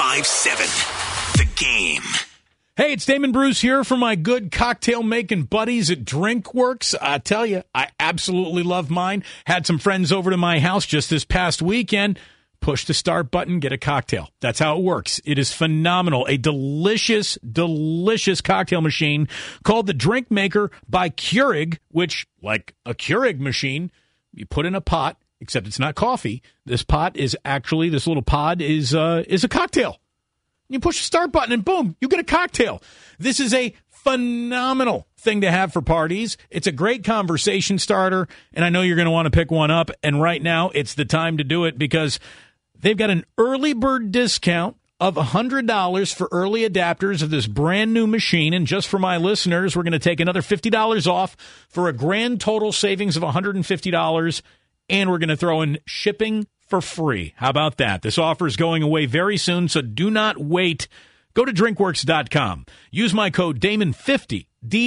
95.7 The Game. Hey, it's Damon Bruce here for my good cocktail-making buddies at DrinkWorks. I tell you, I absolutely love mine. Had some friends over to my house just this past weekend. Push the start button, get a cocktail. That's how it works. It is phenomenal. A delicious, delicious cocktail machine called the Drink Maker by Keurig, which, like a Keurig machine, you put in a pot, except it's not coffee. This pot is actually, this little pod is a cocktail. You push the start button and boom, you get a cocktail. This is a phenomenal thing to have for parties. It's a great conversation starter, and I know you're going to want to pick one up. And right now, it's the time to do it because they've got an early bird discount of $100 for early adapters of this brand new machine. And just for my listeners, we're going to take another $50 off for a grand total savings of $150. And we're going to throw in shipping for free. How about that? This offer is going away very soon, so do not wait. Go to drinkworks.com. Use my code DAMON50,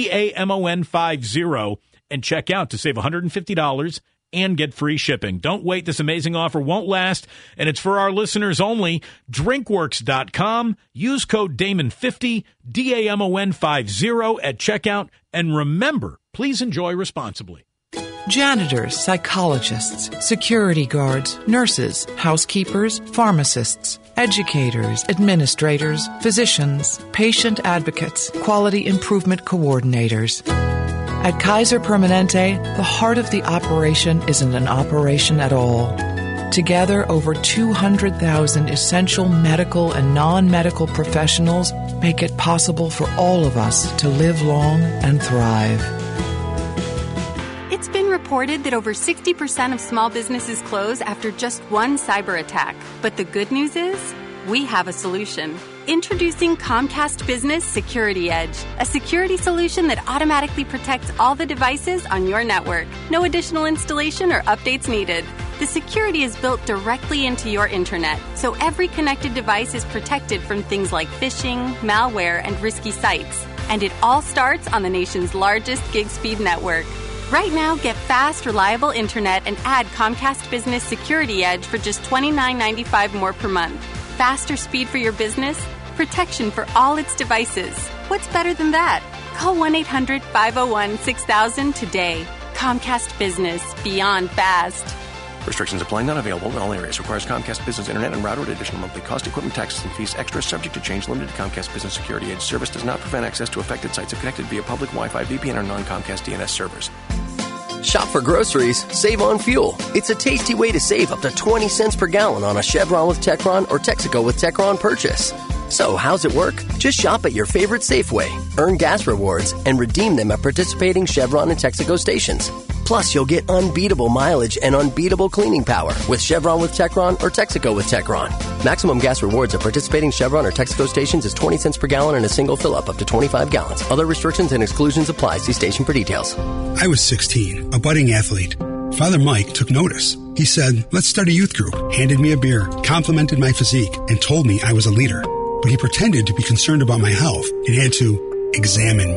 DAMON50, and check out to save $150 and get free shipping. Don't wait. This amazing offer won't last, and it's for our listeners only. Drinkworks.com. Use code DAMON50, DAMON50 at checkout. And remember, please enjoy responsibly. Janitors, psychologists, security guards, nurses, housekeepers, pharmacists, educators, administrators, physicians, patient advocates, quality improvement coordinators. At Kaiser Permanente, the heart of the operation isn't an operation at all. Together, over 200,000 essential medical and non-medical professionals make it possible for all of us to live long and thrive. It's been reported that over 60% of small businesses close after just one cyber attack. But the good news is, we have a solution. Introducing Comcast Business Security Edge, a security solution that automatically protects all the devices on your network. No additional installation or updates needed. The security is built directly into your internet, so every connected device is protected from things like phishing, malware, and risky sites. And it all starts on the nation's largest gig speed network. Right now, get fast, reliable internet and add Comcast Business Security Edge for just $29.95 more per month. Faster speed for your business, protection for all its devices. What's better than that? Call 1-800-501-6000 today. Comcast Business, beyond fast. Restrictions apply. Not available in all areas. Requires Comcast Business Internet and router at additional monthly cost. Equipment, taxes, and fees extra. Subject to change. Limited to Comcast Business Security Edge service. Does not prevent access to affected sites if connected via public Wi-Fi, VPN, or non-Comcast DNS servers. Shop for groceries, save on fuel. It's a tasty way to save up to 20 cents per gallon on a Chevron with Techron or Texaco with Techron purchase. So how's it work? Just shop at your favorite Safeway, earn gas rewards, and redeem them at participating Chevron and Texaco stations. Plus, you'll get unbeatable mileage and unbeatable cleaning power with Chevron with Techron or Texaco with Techron. Maximum gas rewards at participating Chevron or Texaco stations is 20 cents per gallon in a single fill-up up to 25 gallons. Other restrictions and exclusions apply. See station for details. I was 16, a budding athlete. Father Mike took notice. He said, let's start a youth group, handed me a beer, complimented my physique, and told me I was a leader. But he pretended to be concerned about my health and had to examine me.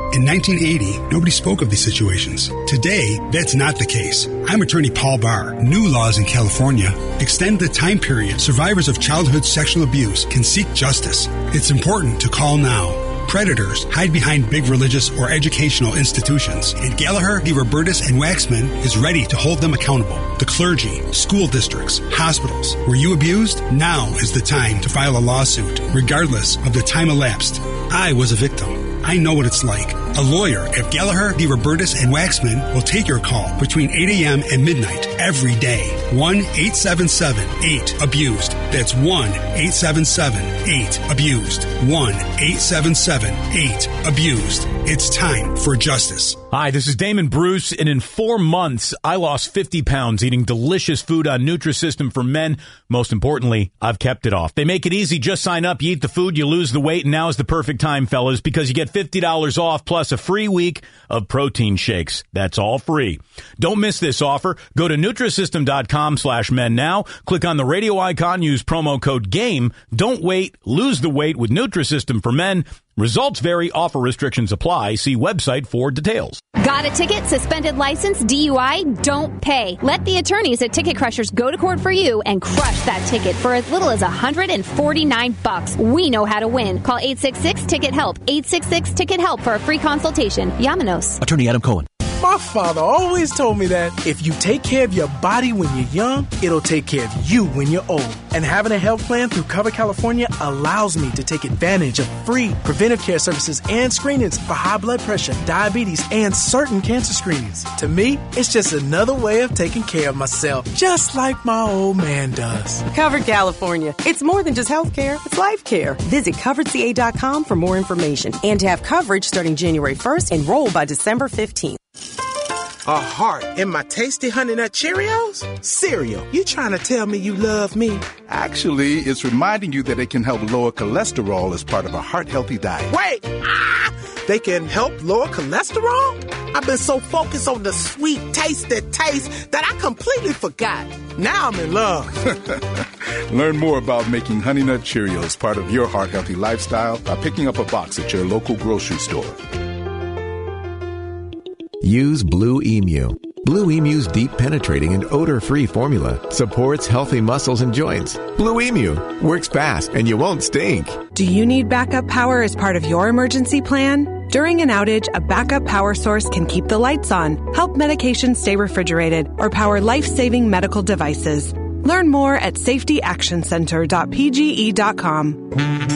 In 1980, nobody spoke of these situations. Today, that's not the case. I'm attorney Paul Barr. New laws in California extend the time period survivors of childhood sexual abuse can seek justice. It's important to call now. Predators hide behind big religious or educational institutions, and Gallagher, DeRobertis, and Waxman is ready to hold them accountable. The clergy, school districts, hospitals. Were you abused? Now is the time to file a lawsuit, regardless of the time elapsed. I was a victim. I know what it's like. A lawyer at Gallagher, DeRobertis, and Waxman will take your call between 8 a.m. and midnight every day. 1-877-8-ABUSED. That's 1-877-8-ABUSED. 1-877-8-ABUSED. It's time for justice. Hi, this is Damon Bruce, and in 4 months, I lost 50 pounds eating delicious food on Nutrisystem for Men. Most importantly, I've kept it off. They make it easy. Just sign up, you eat the food, you lose the weight, and now is the perfect time, fellas, because you get $50 off plus a free week of protein shakes. That's all free. Don't miss this offer. Go to Nutrisystem.com/men now. Click on the radio icon. Use promo code GAME. Don't wait. Lose the weight with Nutrisystem for Men. Results vary. Offer restrictions apply. See website for details. Got a ticket, suspended license, DUI? Don't pay. Let the attorneys at Ticket Crushers go to court for you and crush that ticket for as little as $149. We know how to win. Call 866-TICKET-HELP. 866-TICKET-HELP for a free consultation. Yamanos. Attorney Adam Cohen. My father always told me that if you take care of your body when you're young, it'll take care of you when you're old. And having a health plan through Cover California allows me to take advantage of free preventive care services and screenings for high blood pressure, diabetes, and certain cancer screenings. To me, it's just another way of taking care of myself, just like my old man does. Cover California. It's more than just health care, it's life care. Visit coveredca.com for more information and to have coverage starting January 1st, enroll by December 15th. A heart in my tasty Honey Nut Cheerios? Cereal, you trying to tell me you love me? Actually, it's reminding you that it can help lower cholesterol as part of a heart-healthy diet. Wait! They can help lower cholesterol? I've been so focused on the sweet tasted taste that I completely forgot. Now I'm in love. Learn more about making Honey Nut Cheerios part of your heart-healthy lifestyle by picking up a box at your local grocery store. Use Blue Emu. Blue Emu's deep penetrating and odor-free formula supports healthy muscles and joints. Blue Emu works fast and you won't stink. Do you need backup power as part of your emergency plan? During an outage, a backup power source can keep the lights on, help medications stay refrigerated, or power life-saving medical devices. Learn more at safetyactioncenter.pge.com.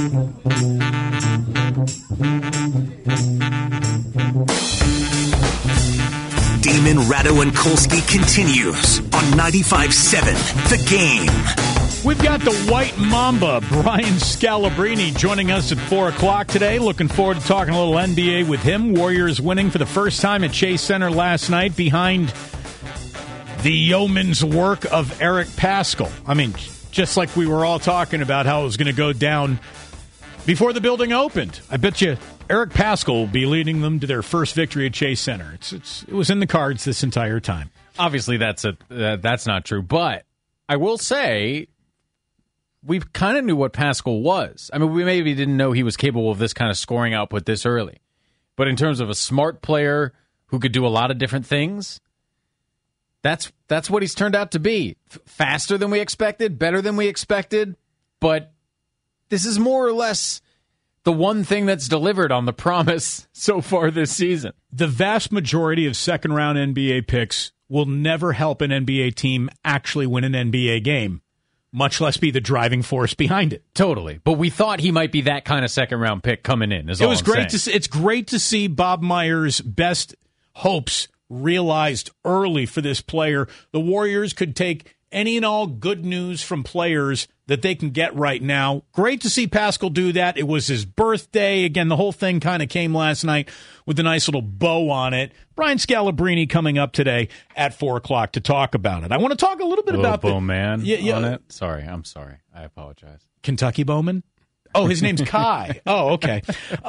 Damon, Ratto, and Kolsky continues on 95.7 The Game. We've got the White Mamba, Brian Scalabrine, joining us at 4 o'clock today. Looking forward to talking a little NBA with him. Warriors winning for the first time at Chase Center last night behind the yeoman's work of Eric Paschall. I mean, just like we were all talking about how it was going to go down before the building opened. I bet you Eric Paschall will be leading them to their first victory at Chase Center. It was in the cards this entire time. Obviously, that's not true. But I will say, we kind of knew what Paschall was. I mean, we maybe didn't know he was capable of this kind of scoring output this early. But in terms of a smart player who could do a lot of different things, that's what he's turned out to be. Faster than we expected, better than we expected. But this is more or less the one thing that's delivered on the promise so far this season. The vast majority of second-round NBA picks will never help an NBA team actually win an NBA game, much less be the driving force behind it. Totally. But we thought he might be that kind of second-round pick coming in. It's great to see Bob Myers' best hopes realized early for this player. The Warriors could take any and all good news from players that they can get right now. Great to see Paschall do that. It was his birthday. Again, the whole thing kind of came last night with a nice little bow on it. Brian Scalabrine coming up today at 4 o'clock to talk about it. I want to talk a little bit about Bowman on it. I'm sorry. I apologize. Kentucky Bowman? Oh, his name's Kai. Oh, okay.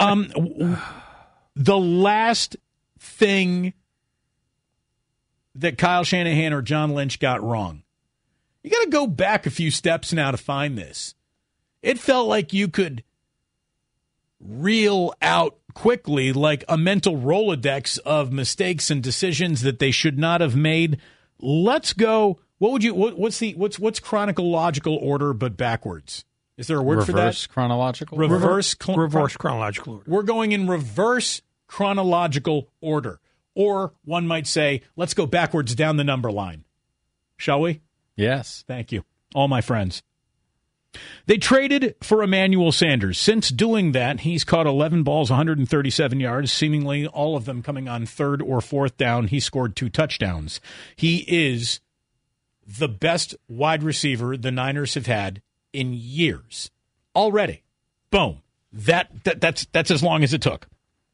The last thing that Kyle Shanahan or John Lynch got wrong. You got to go back a few steps now to find this. It felt like you could reel out quickly like a mental Rolodex of mistakes and decisions that they should not have made. Let's go. What's chronological order but backwards? Is there a word for that? Reverse chronological? Reverse chronological order. We're going in reverse chronological order. Or one might say, let's go backwards down the number line. Shall we? Yes. Thank you. All my friends. They traded for Emmanuel Sanders. Since doing that, he's caught 11 balls, 137 yards, seemingly all of them coming on third or fourth down. He scored 2 touchdowns. He is the best wide receiver the Niners have had in years already. Boom. That's as long as it took.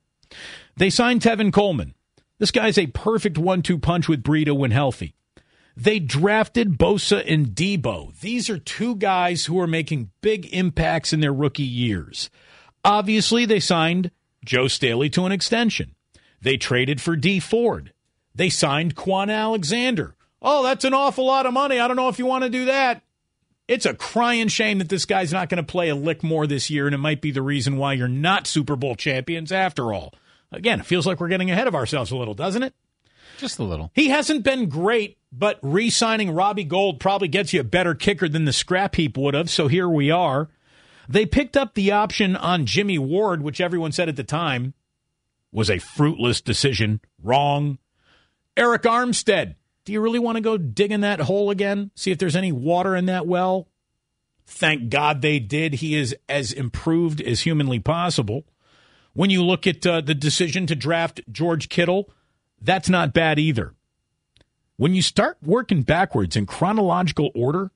They signed Tevin Coleman. This guy's a perfect 1-2 punch with Breida when healthy. They drafted Bosa and Debo. These are 2 guys who are making big impacts in their rookie years. Obviously, they signed Joe Staley to an extension. They traded for Dee Ford. They signed Quan Alexander. Oh, that's an awful lot of money. I don't know if you want to do that. It's a crying shame that this guy's not going to play a lick more this year, and it might be the reason why you're not Super Bowl champions after all. Again, it feels like we're getting ahead of ourselves a little, doesn't it? Just a little. He hasn't been great, but re-signing Robbie Gould probably gets you a better kicker than the scrap heap would have, so here we are. They picked up the option on Jimmy Ward, which everyone said at the time was a fruitless decision. Wrong. Eric Armstead. Do you really want to go dig in that hole again? See if there's any water in that well? Thank God they did. He is as improved as humanly possible. When you look at the decision to draft George Kittle, that's not bad either. When you start working backwards in chronological order,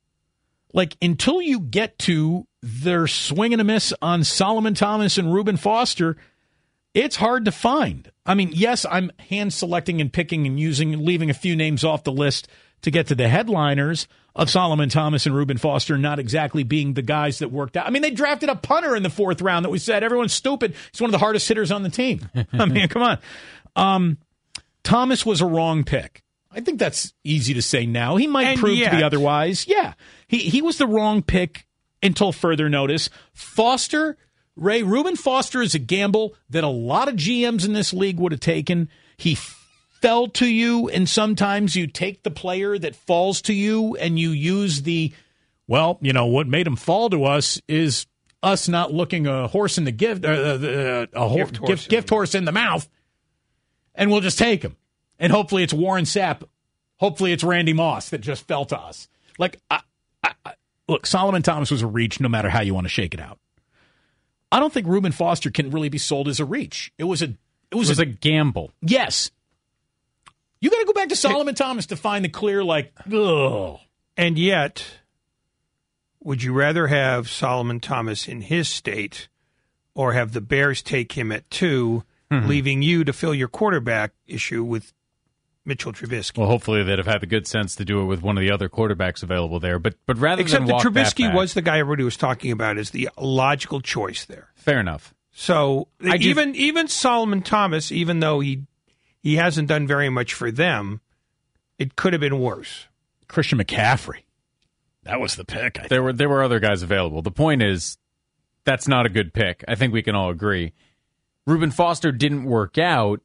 like until you get to their swing and a miss on Solomon Thomas and Reuben Foster, it's hard to find. I mean, yes, I'm hand selecting and picking and leaving a few names off the list to get to the headliners of Solomon Thomas and Reuben Foster not exactly being the guys that worked out. I mean, they drafted a punter in the 4th round that we said everyone's stupid. He's one of the hardest hitters on the team. I mean, come on. Thomas was a wrong pick. I think that's easy to say now. He might prove to be otherwise. Yeah, he was the wrong pick until further notice. Reuben Foster is a gamble that a lot of GMs in this league would have taken. He fell to you, and sometimes you take the player that falls to you and you use what made him fall to us is us not looking a horse in the gift horse in the mouth, and we'll just take him. And hopefully it's Warren Sapp. Hopefully it's Randy Moss that just fell to us. Look, Solomon Thomas was a reach no matter how you want to shake it out. I don't think Reuben Foster can really be sold as a reach. It was a gamble. Yes. You got to go back to Solomon Thomas to find the clear, ugh. And yet, would you rather have Solomon Thomas in his state or have the Bears take him at 2, leaving you to fill your quarterback issue with Mitchell Trubisky? Well, hopefully they'd have had the good sense to do it with one of the other quarterbacks available there. But rather Except than walk that Trubisky that back, was the guy everybody was talking about as the logical choice there. Fair enough. So even Solomon Thomas, even though he hasn't done very much for them, it could have been worse. Christian McCaffrey. That was the pick. There were other guys available. The point is, that's not a good pick. I think we can all agree. Reuben Foster didn't work out.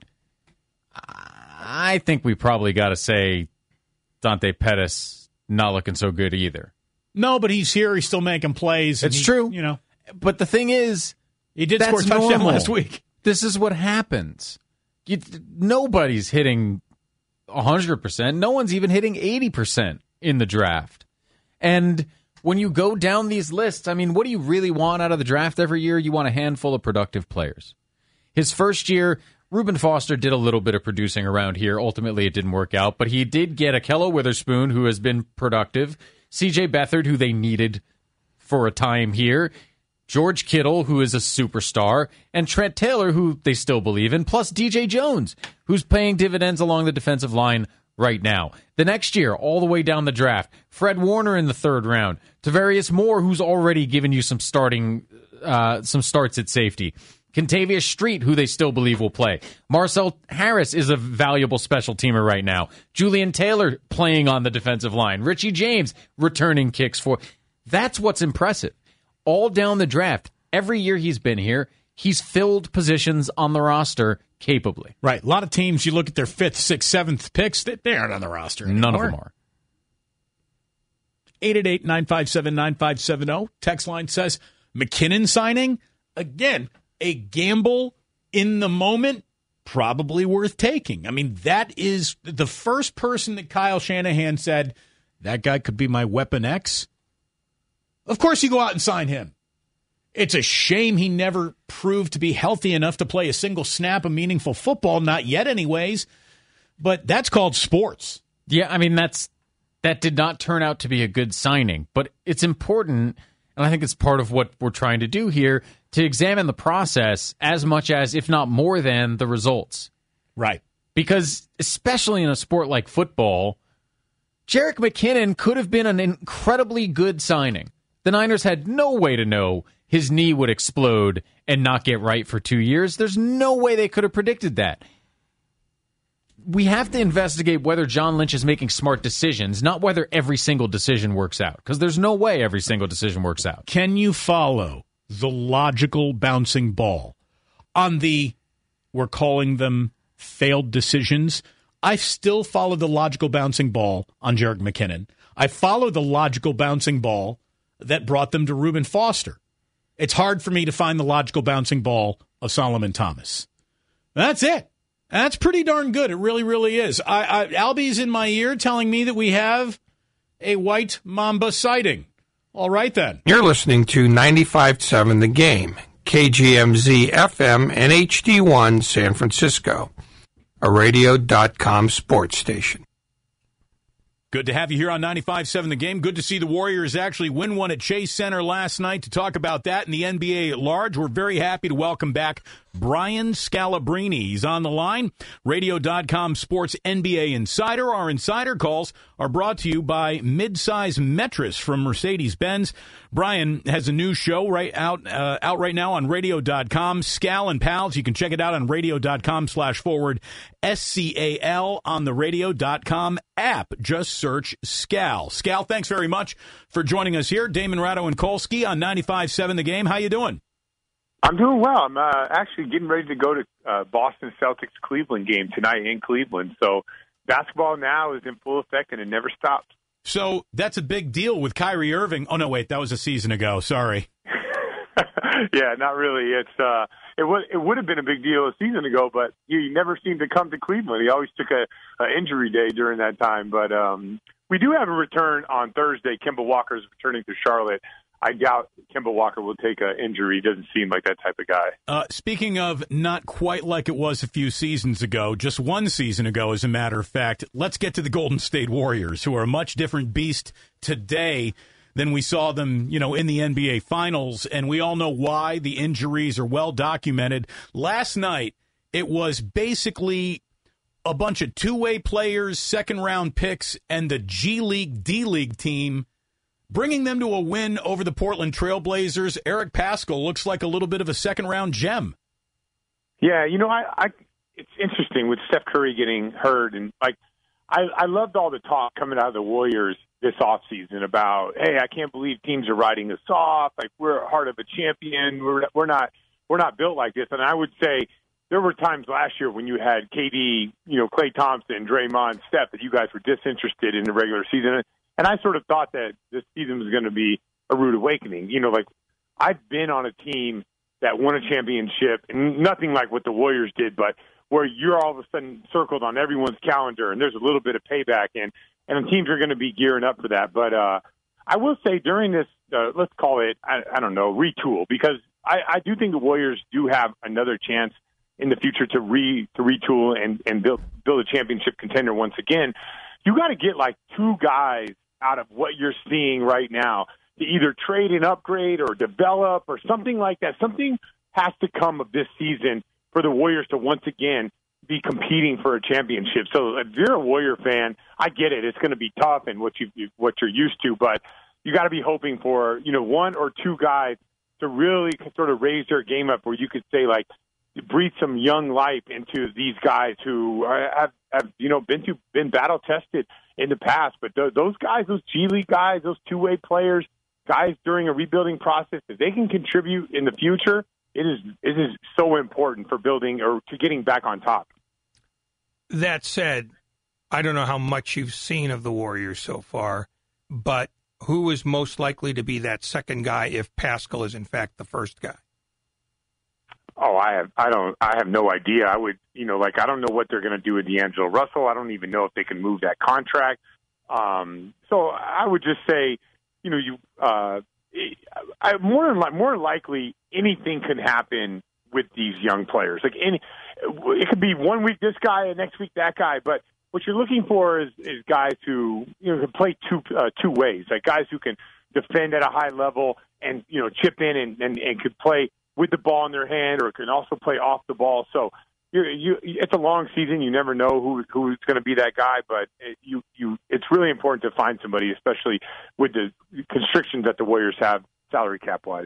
I think we probably got to say Dante Pettis not looking so good either. No, but he's here. He's still making plays. It's true. But the thing is, he did score a touchdown last week. This is what happens. Nobody's hitting 100%. No one's even hitting 80% in the draft. And when you go down these lists, I mean, what do you really want out of the draft every year? You want a handful of productive players. His first year, Reuben Foster did a little bit of producing around here. Ultimately, it didn't work out, but he did get Ahkello Witherspoon, who has been productive, C.J. Beathard, who they needed for a time here, George Kittle, who is a superstar, and Trent Taylor, who they still believe in, plus DJ Jones, who's paying dividends along the defensive line right now. The next year, all the way down the draft, Fred Warner in the 3rd round, Tavarius Moore, who's already given you some starts at safety, Kentavious Street, who they still believe will play. Marcel Harris is a valuable special teamer right now. Julian Taylor playing on the defensive line. Richie James returning kicks for. That's what's impressive. All down the draft, every year he's been here, he's filled positions on the roster capably. Right. A lot of teams, you look at their 5th, 6th, 7th picks, they aren't on the roster anymore. None of them are. 888-957-9570. Text line says, McKinnon signing? Again, a gamble in the moment, probably worth taking. I mean, that is the first person that Kyle Shanahan said, that guy could be my Weapon X. Of course you go out and sign him. It's a shame he never proved to be healthy enough to play a single snap of meaningful football, not yet anyways, but that's called sports. Yeah, I mean, that did not turn out to be a good signing, but it's important, and I think it's part of what we're trying to do here, to examine the process as much as, if not more than, the results. Right. Because especially in a sport like football, Jerick McKinnon could have been an incredibly good signing. The Niners had no way to know his knee would explode and not get right for 2 years. There's no way they could have predicted that. We have to investigate whether John Lynch is making smart decisions, not whether every single decision works out, because there's no way every single decision works out. Can you follow the logical bouncing ball on the, we're calling them failed decisions? I still follow the logical bouncing ball on Jerick McKinnon. I follow the logical bouncing ball that brought them to Reuben Foster. It's hard for me to find the logical bouncing ball of Solomon Thomas. That's it. That's pretty darn good. It really, really is. Albie's in my ear telling me that we have a white mamba sighting. All right, then. You're listening to 95.7 The Game, KGMZ FM and HD1 San Francisco, a radio.com sports station. Good to have you here on 95.7 The Game. Good to see the Warriors actually win one at Chase Center last night. To talk about that and the NBA at large, we're very happy to welcome back Brian Scalabrine. He's on the line. Radio.com Sports NBA Insider. Our insider calls are brought to you by Midsize Metris from Mercedes-Benz. Brian has a new show out right now on Radio.com. Scal and Pals. You can check it out on Radio.com/forward SCAL on the Radio.com app. Just search Scal. Scal, thanks very much for joining us here. Damon Ratto and Kolsky on 95.7 The Game. How you doing? I'm doing well. I'm actually getting ready to go to Boston Celtics Cleveland game tonight in Cleveland. So basketball now is in full effect, and it never stops. So that's a big deal with Kyrie Irving. Oh, no, wait, that was a season ago. Sorry. Yeah, not really. It would have been a big deal a season ago, but he never seemed to come to Cleveland. He always took a injury day during that time. But we do have a return on Thursday. Kemba Walker's returning to Charlotte. I doubt Kemba Walker will take an injury. He doesn't seem like that type of guy. Speaking of not quite like it was a few seasons ago, just one season ago, as a matter of fact, let's get to the Golden State Warriors, who are a much different beast today than we saw them, in the NBA Finals. And we all know why. The injuries are well documented. Last night, it was basically a bunch of two-way players, second-round picks, and the G League, D League team, bringing them to a win over the Portland Trailblazers. Eric Paschall looks like a little bit of a second-round gem. Yeah, it's interesting with Steph Curry getting hurt. And, I loved all the talk coming out of the Warriors this offseason about, hey, I can't believe teams are writing us off. We're heart of a champion. We're not built like this. And I would say there were times last year when you had KD, Klay Thompson, Draymond, Steph, that you guys were disinterested in the regular season. And I sort of thought that this season was going to be a rude awakening. I've been on a team that won a championship, and nothing like what the Warriors did, but where you're all of a sudden circled on everyone's calendar, and there's a little bit of payback, and the teams are going to be gearing up for that. But I will say during this, let's call it, I don't know, retool, because I do think the Warriors do have another chance in the future to retool and build a championship contender once again. You got to get two guys out of what you're seeing right now to either trade and upgrade or develop or something like that. Something has to come of this season for the Warriors to once again be competing for a championship. So if you're a Warrior fan, I get it. It's going to be tough and what you're used to, but you got to be hoping for, one or two guys to really sort of raise their game up where you could say breathe some young life into these guys who have been battle tested in the past. But those guys, those G League guys, those two-way players, guys during a rebuilding process, if they can contribute in the future, it is so important for building or to getting back on top. That said, I don't know how much you've seen of the Warriors so far, but who is most likely to be that second guy if Pascal is in fact the first guy? Oh, I have no idea. I would, I don't know what they're going to do with D'Angelo Russell. I don't even know if they can move that contract. So I would just say, more likely anything can happen with these young players. It could be 1 week this guy and next week that guy, but what you're looking for is guys who can play two ways, like guys who can defend at a high level and chip in and could play with the ball in their hand, or can also play off the ball. So it's a long season. You never know who's going to be that guy, but it's really important to find somebody, especially with the constrictions that the Warriors have salary cap wise.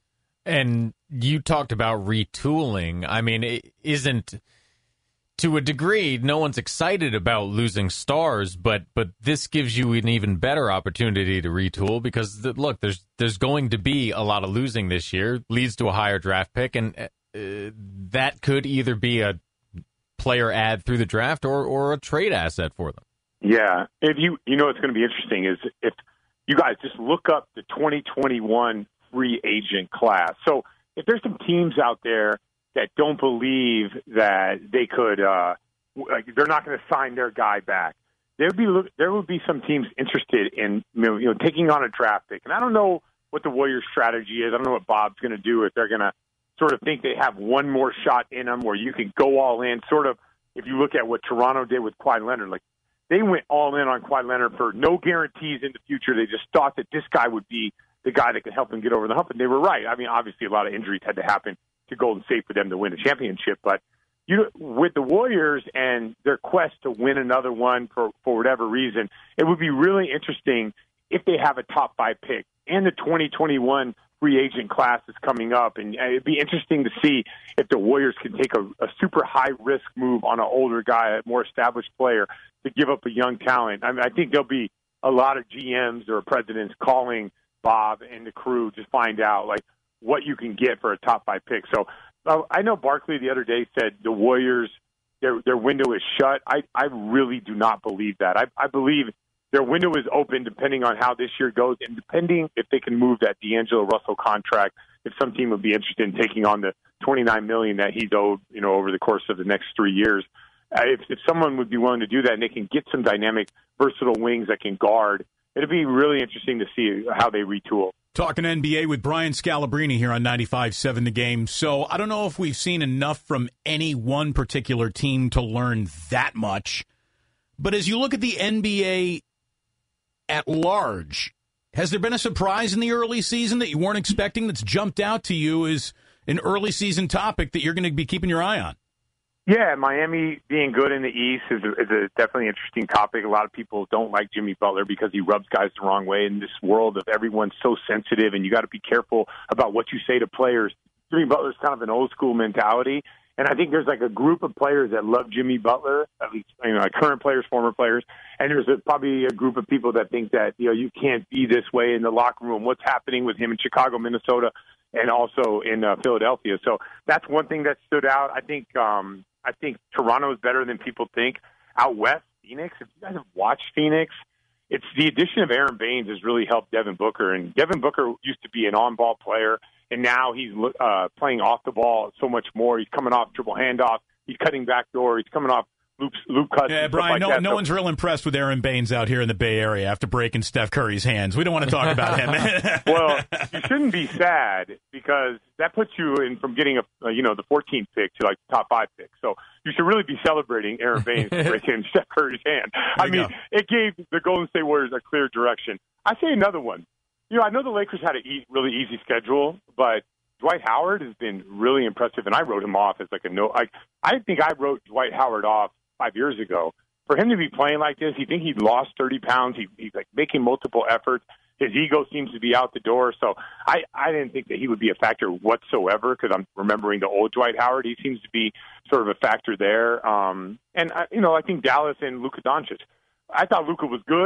And you talked about retooling. I mean, it isn't, to a degree, no one's excited about losing stars, but this gives you an even better opportunity to retool because, look, there's going to be a lot of losing this year, leads to a higher draft pick, and that could either be a player add through the draft or a trade asset for them. Yeah. If what's going to be interesting is if you guys just look up the 2021 free agent class. So if there's some teams out there that don't believe that they could, they're not going to sign their guy back, there would be some teams interested in taking on a draft pick. And I don't know what the Warriors' strategy is. I don't know what Bob's going to do, if they're going to sort of think they have one more shot in them where you can go all in. Sort of, if you look at what Toronto did with Kawhi Leonard, like they went all in on Kawhi Leonard for no guarantees in the future. They just thought that this guy would be the guy that could help them get over the hump, and they were right. I mean, obviously a lot of injuries had to happen to Golden State for them to win a championship, but with the Warriors and their quest to win another one for whatever reason, it would be really interesting if they have a top 5 pick and the 2021 free agent class is coming up, and it'd be interesting to see if the Warriors can take a super high risk move on an older guy, a more established player, to give up a young talent. I mean, I think there'll be a lot of GMs or presidents calling Bob and the crew to find out what you can get for a top 5 pick. So I know Barkley the other day said the Warriors, their window is shut. I really do not believe that. I believe their window is open depending on how this year goes, and depending if they can move that D'Angelo Russell contract, if some team would be interested in taking on the $29 million that he's owed, over the course of the next 3 years. If someone would be willing to do that and they can get some dynamic, versatile wings that can guard, it'd be really interesting to see how they retool. Talking NBA with Brian Scalabrine here on 95.7 The Game. So I don't know if we've seen enough from any one particular team to learn that much. But as you look at the NBA at large, has there been a surprise in the early season that you weren't expecting that's jumped out to you as an early season topic that you're going to be keeping your eye on? Yeah, Miami being good in the East is a definitely interesting topic. A lot of people don't like Jimmy Butler because he rubs guys the wrong way in this world of everyone's so sensitive, and you got to be careful about what you say to players. Jimmy Butler's kind of an old school mentality, and I think there's a group of players that love Jimmy Butler, at least current players, former players, and there's probably a group of people that think that you can't be this way in the locker room. What's happening with him in Chicago, Minnesota, and also in Philadelphia? So that's one thing that stood out. I think Toronto is better than people think. Out west, Phoenix, if you guys have watched Phoenix, it's the addition of Aaron Baines has really helped Devin Booker. And Devin Booker used to be an on-ball player, and now he's playing off the ball so much more. He's coming off triple handoff. He's cutting backdoor. He's coming off loop cuts. Yeah, Brian, no one's real impressed with Aaron Baines out here in the Bay Area after breaking Steph Curry's hands. We don't want to talk about him. Well, you shouldn't be sad because that puts you in from getting the 14th pick to the top 5 pick. So you should really be celebrating Aaron Baines breaking Steph Curry's hand. It gave the Golden State Warriors a clear direction. I say another one. I know the Lakers had a really easy schedule, but Dwight Howard has been really impressive, and I wrote him off as I think I wrote Dwight Howard off 5 years ago. For him to be playing like this, you think he'd lost 30 pounds. He's making multiple efforts. His ego seems to be out the door. So I didn't think that he would be a factor whatsoever because I'm remembering the old Dwight Howard. He seems to be sort of a factor there. I think Dallas and Luka Doncic. I thought Luka was good.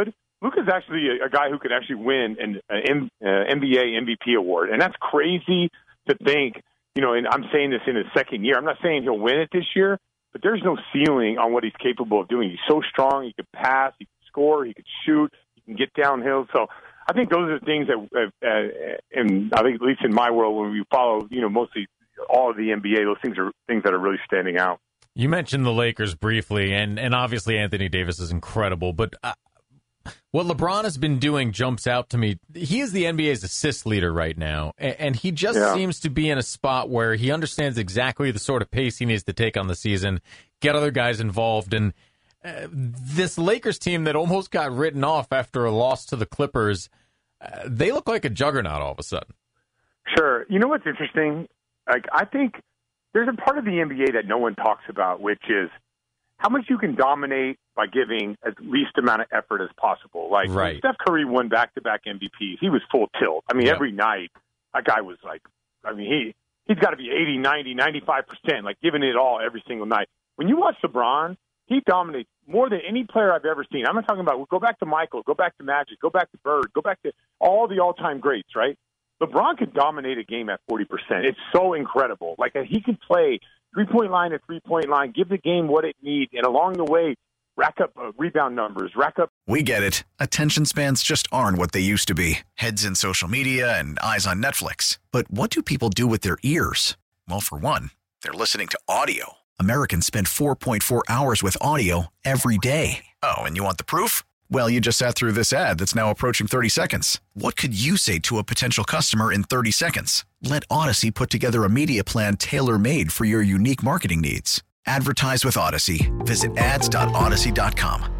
Luka's actually a guy who could actually win an NBA MVP award, and that's crazy to think. And I'm saying this in his second year. I'm not saying he'll win it this year, but there's no ceiling on what he's capable of doing. He's so strong. He can pass. He can score. He can shoot. He can get downhill. So I think those are things that, and I think at least in my world, when we follow, mostly all of the NBA, those things are things that are really standing out. You mentioned the Lakers briefly, and obviously Anthony Davis is incredible, but what LeBron has been doing jumps out to me. He is the NBA's assist leader right now, and he just seems to be in a spot where he understands exactly the sort of pace he needs to take on the season, get other guys involved, and this Lakers team that almost got written off after a loss to the Clippers, they look like a juggernaut all of a sudden. Sure. You know what's interesting? I think there's a part of the NBA that no one talks about, which is how much you can dominate by giving as least amount of effort as possible. When Steph Curry won back-to-back MVPs, he was full tilt. I mean, every night, that guy was he's got to be 80, 90, 95%, giving it all every single night. When you watch LeBron, he dominates more than any player I've ever seen. I'm not talking about, go back to Michael, go back to Magic, go back to Bird, go back to all the all-time greats, right? LeBron could dominate a game at 40%. It's so incredible. He can play three-point line to three-point line, give the game what it needs, and along the way, rack up rebound numbers, rack up. We get it. Attention spans just aren't what they used to be. Heads in social media and eyes on Netflix. But what do people do with their ears? Well, for one, they're listening to audio. Americans spend 4.4 hours with audio every day. Oh, and you want the proof? Well, you just sat through this ad that's now approaching 30 seconds. What could you say to a potential customer in 30 seconds? Let Odyssey put together a media plan tailor-made for your unique marketing needs. Advertise with Odyssey. Visit ads.odyssey.com.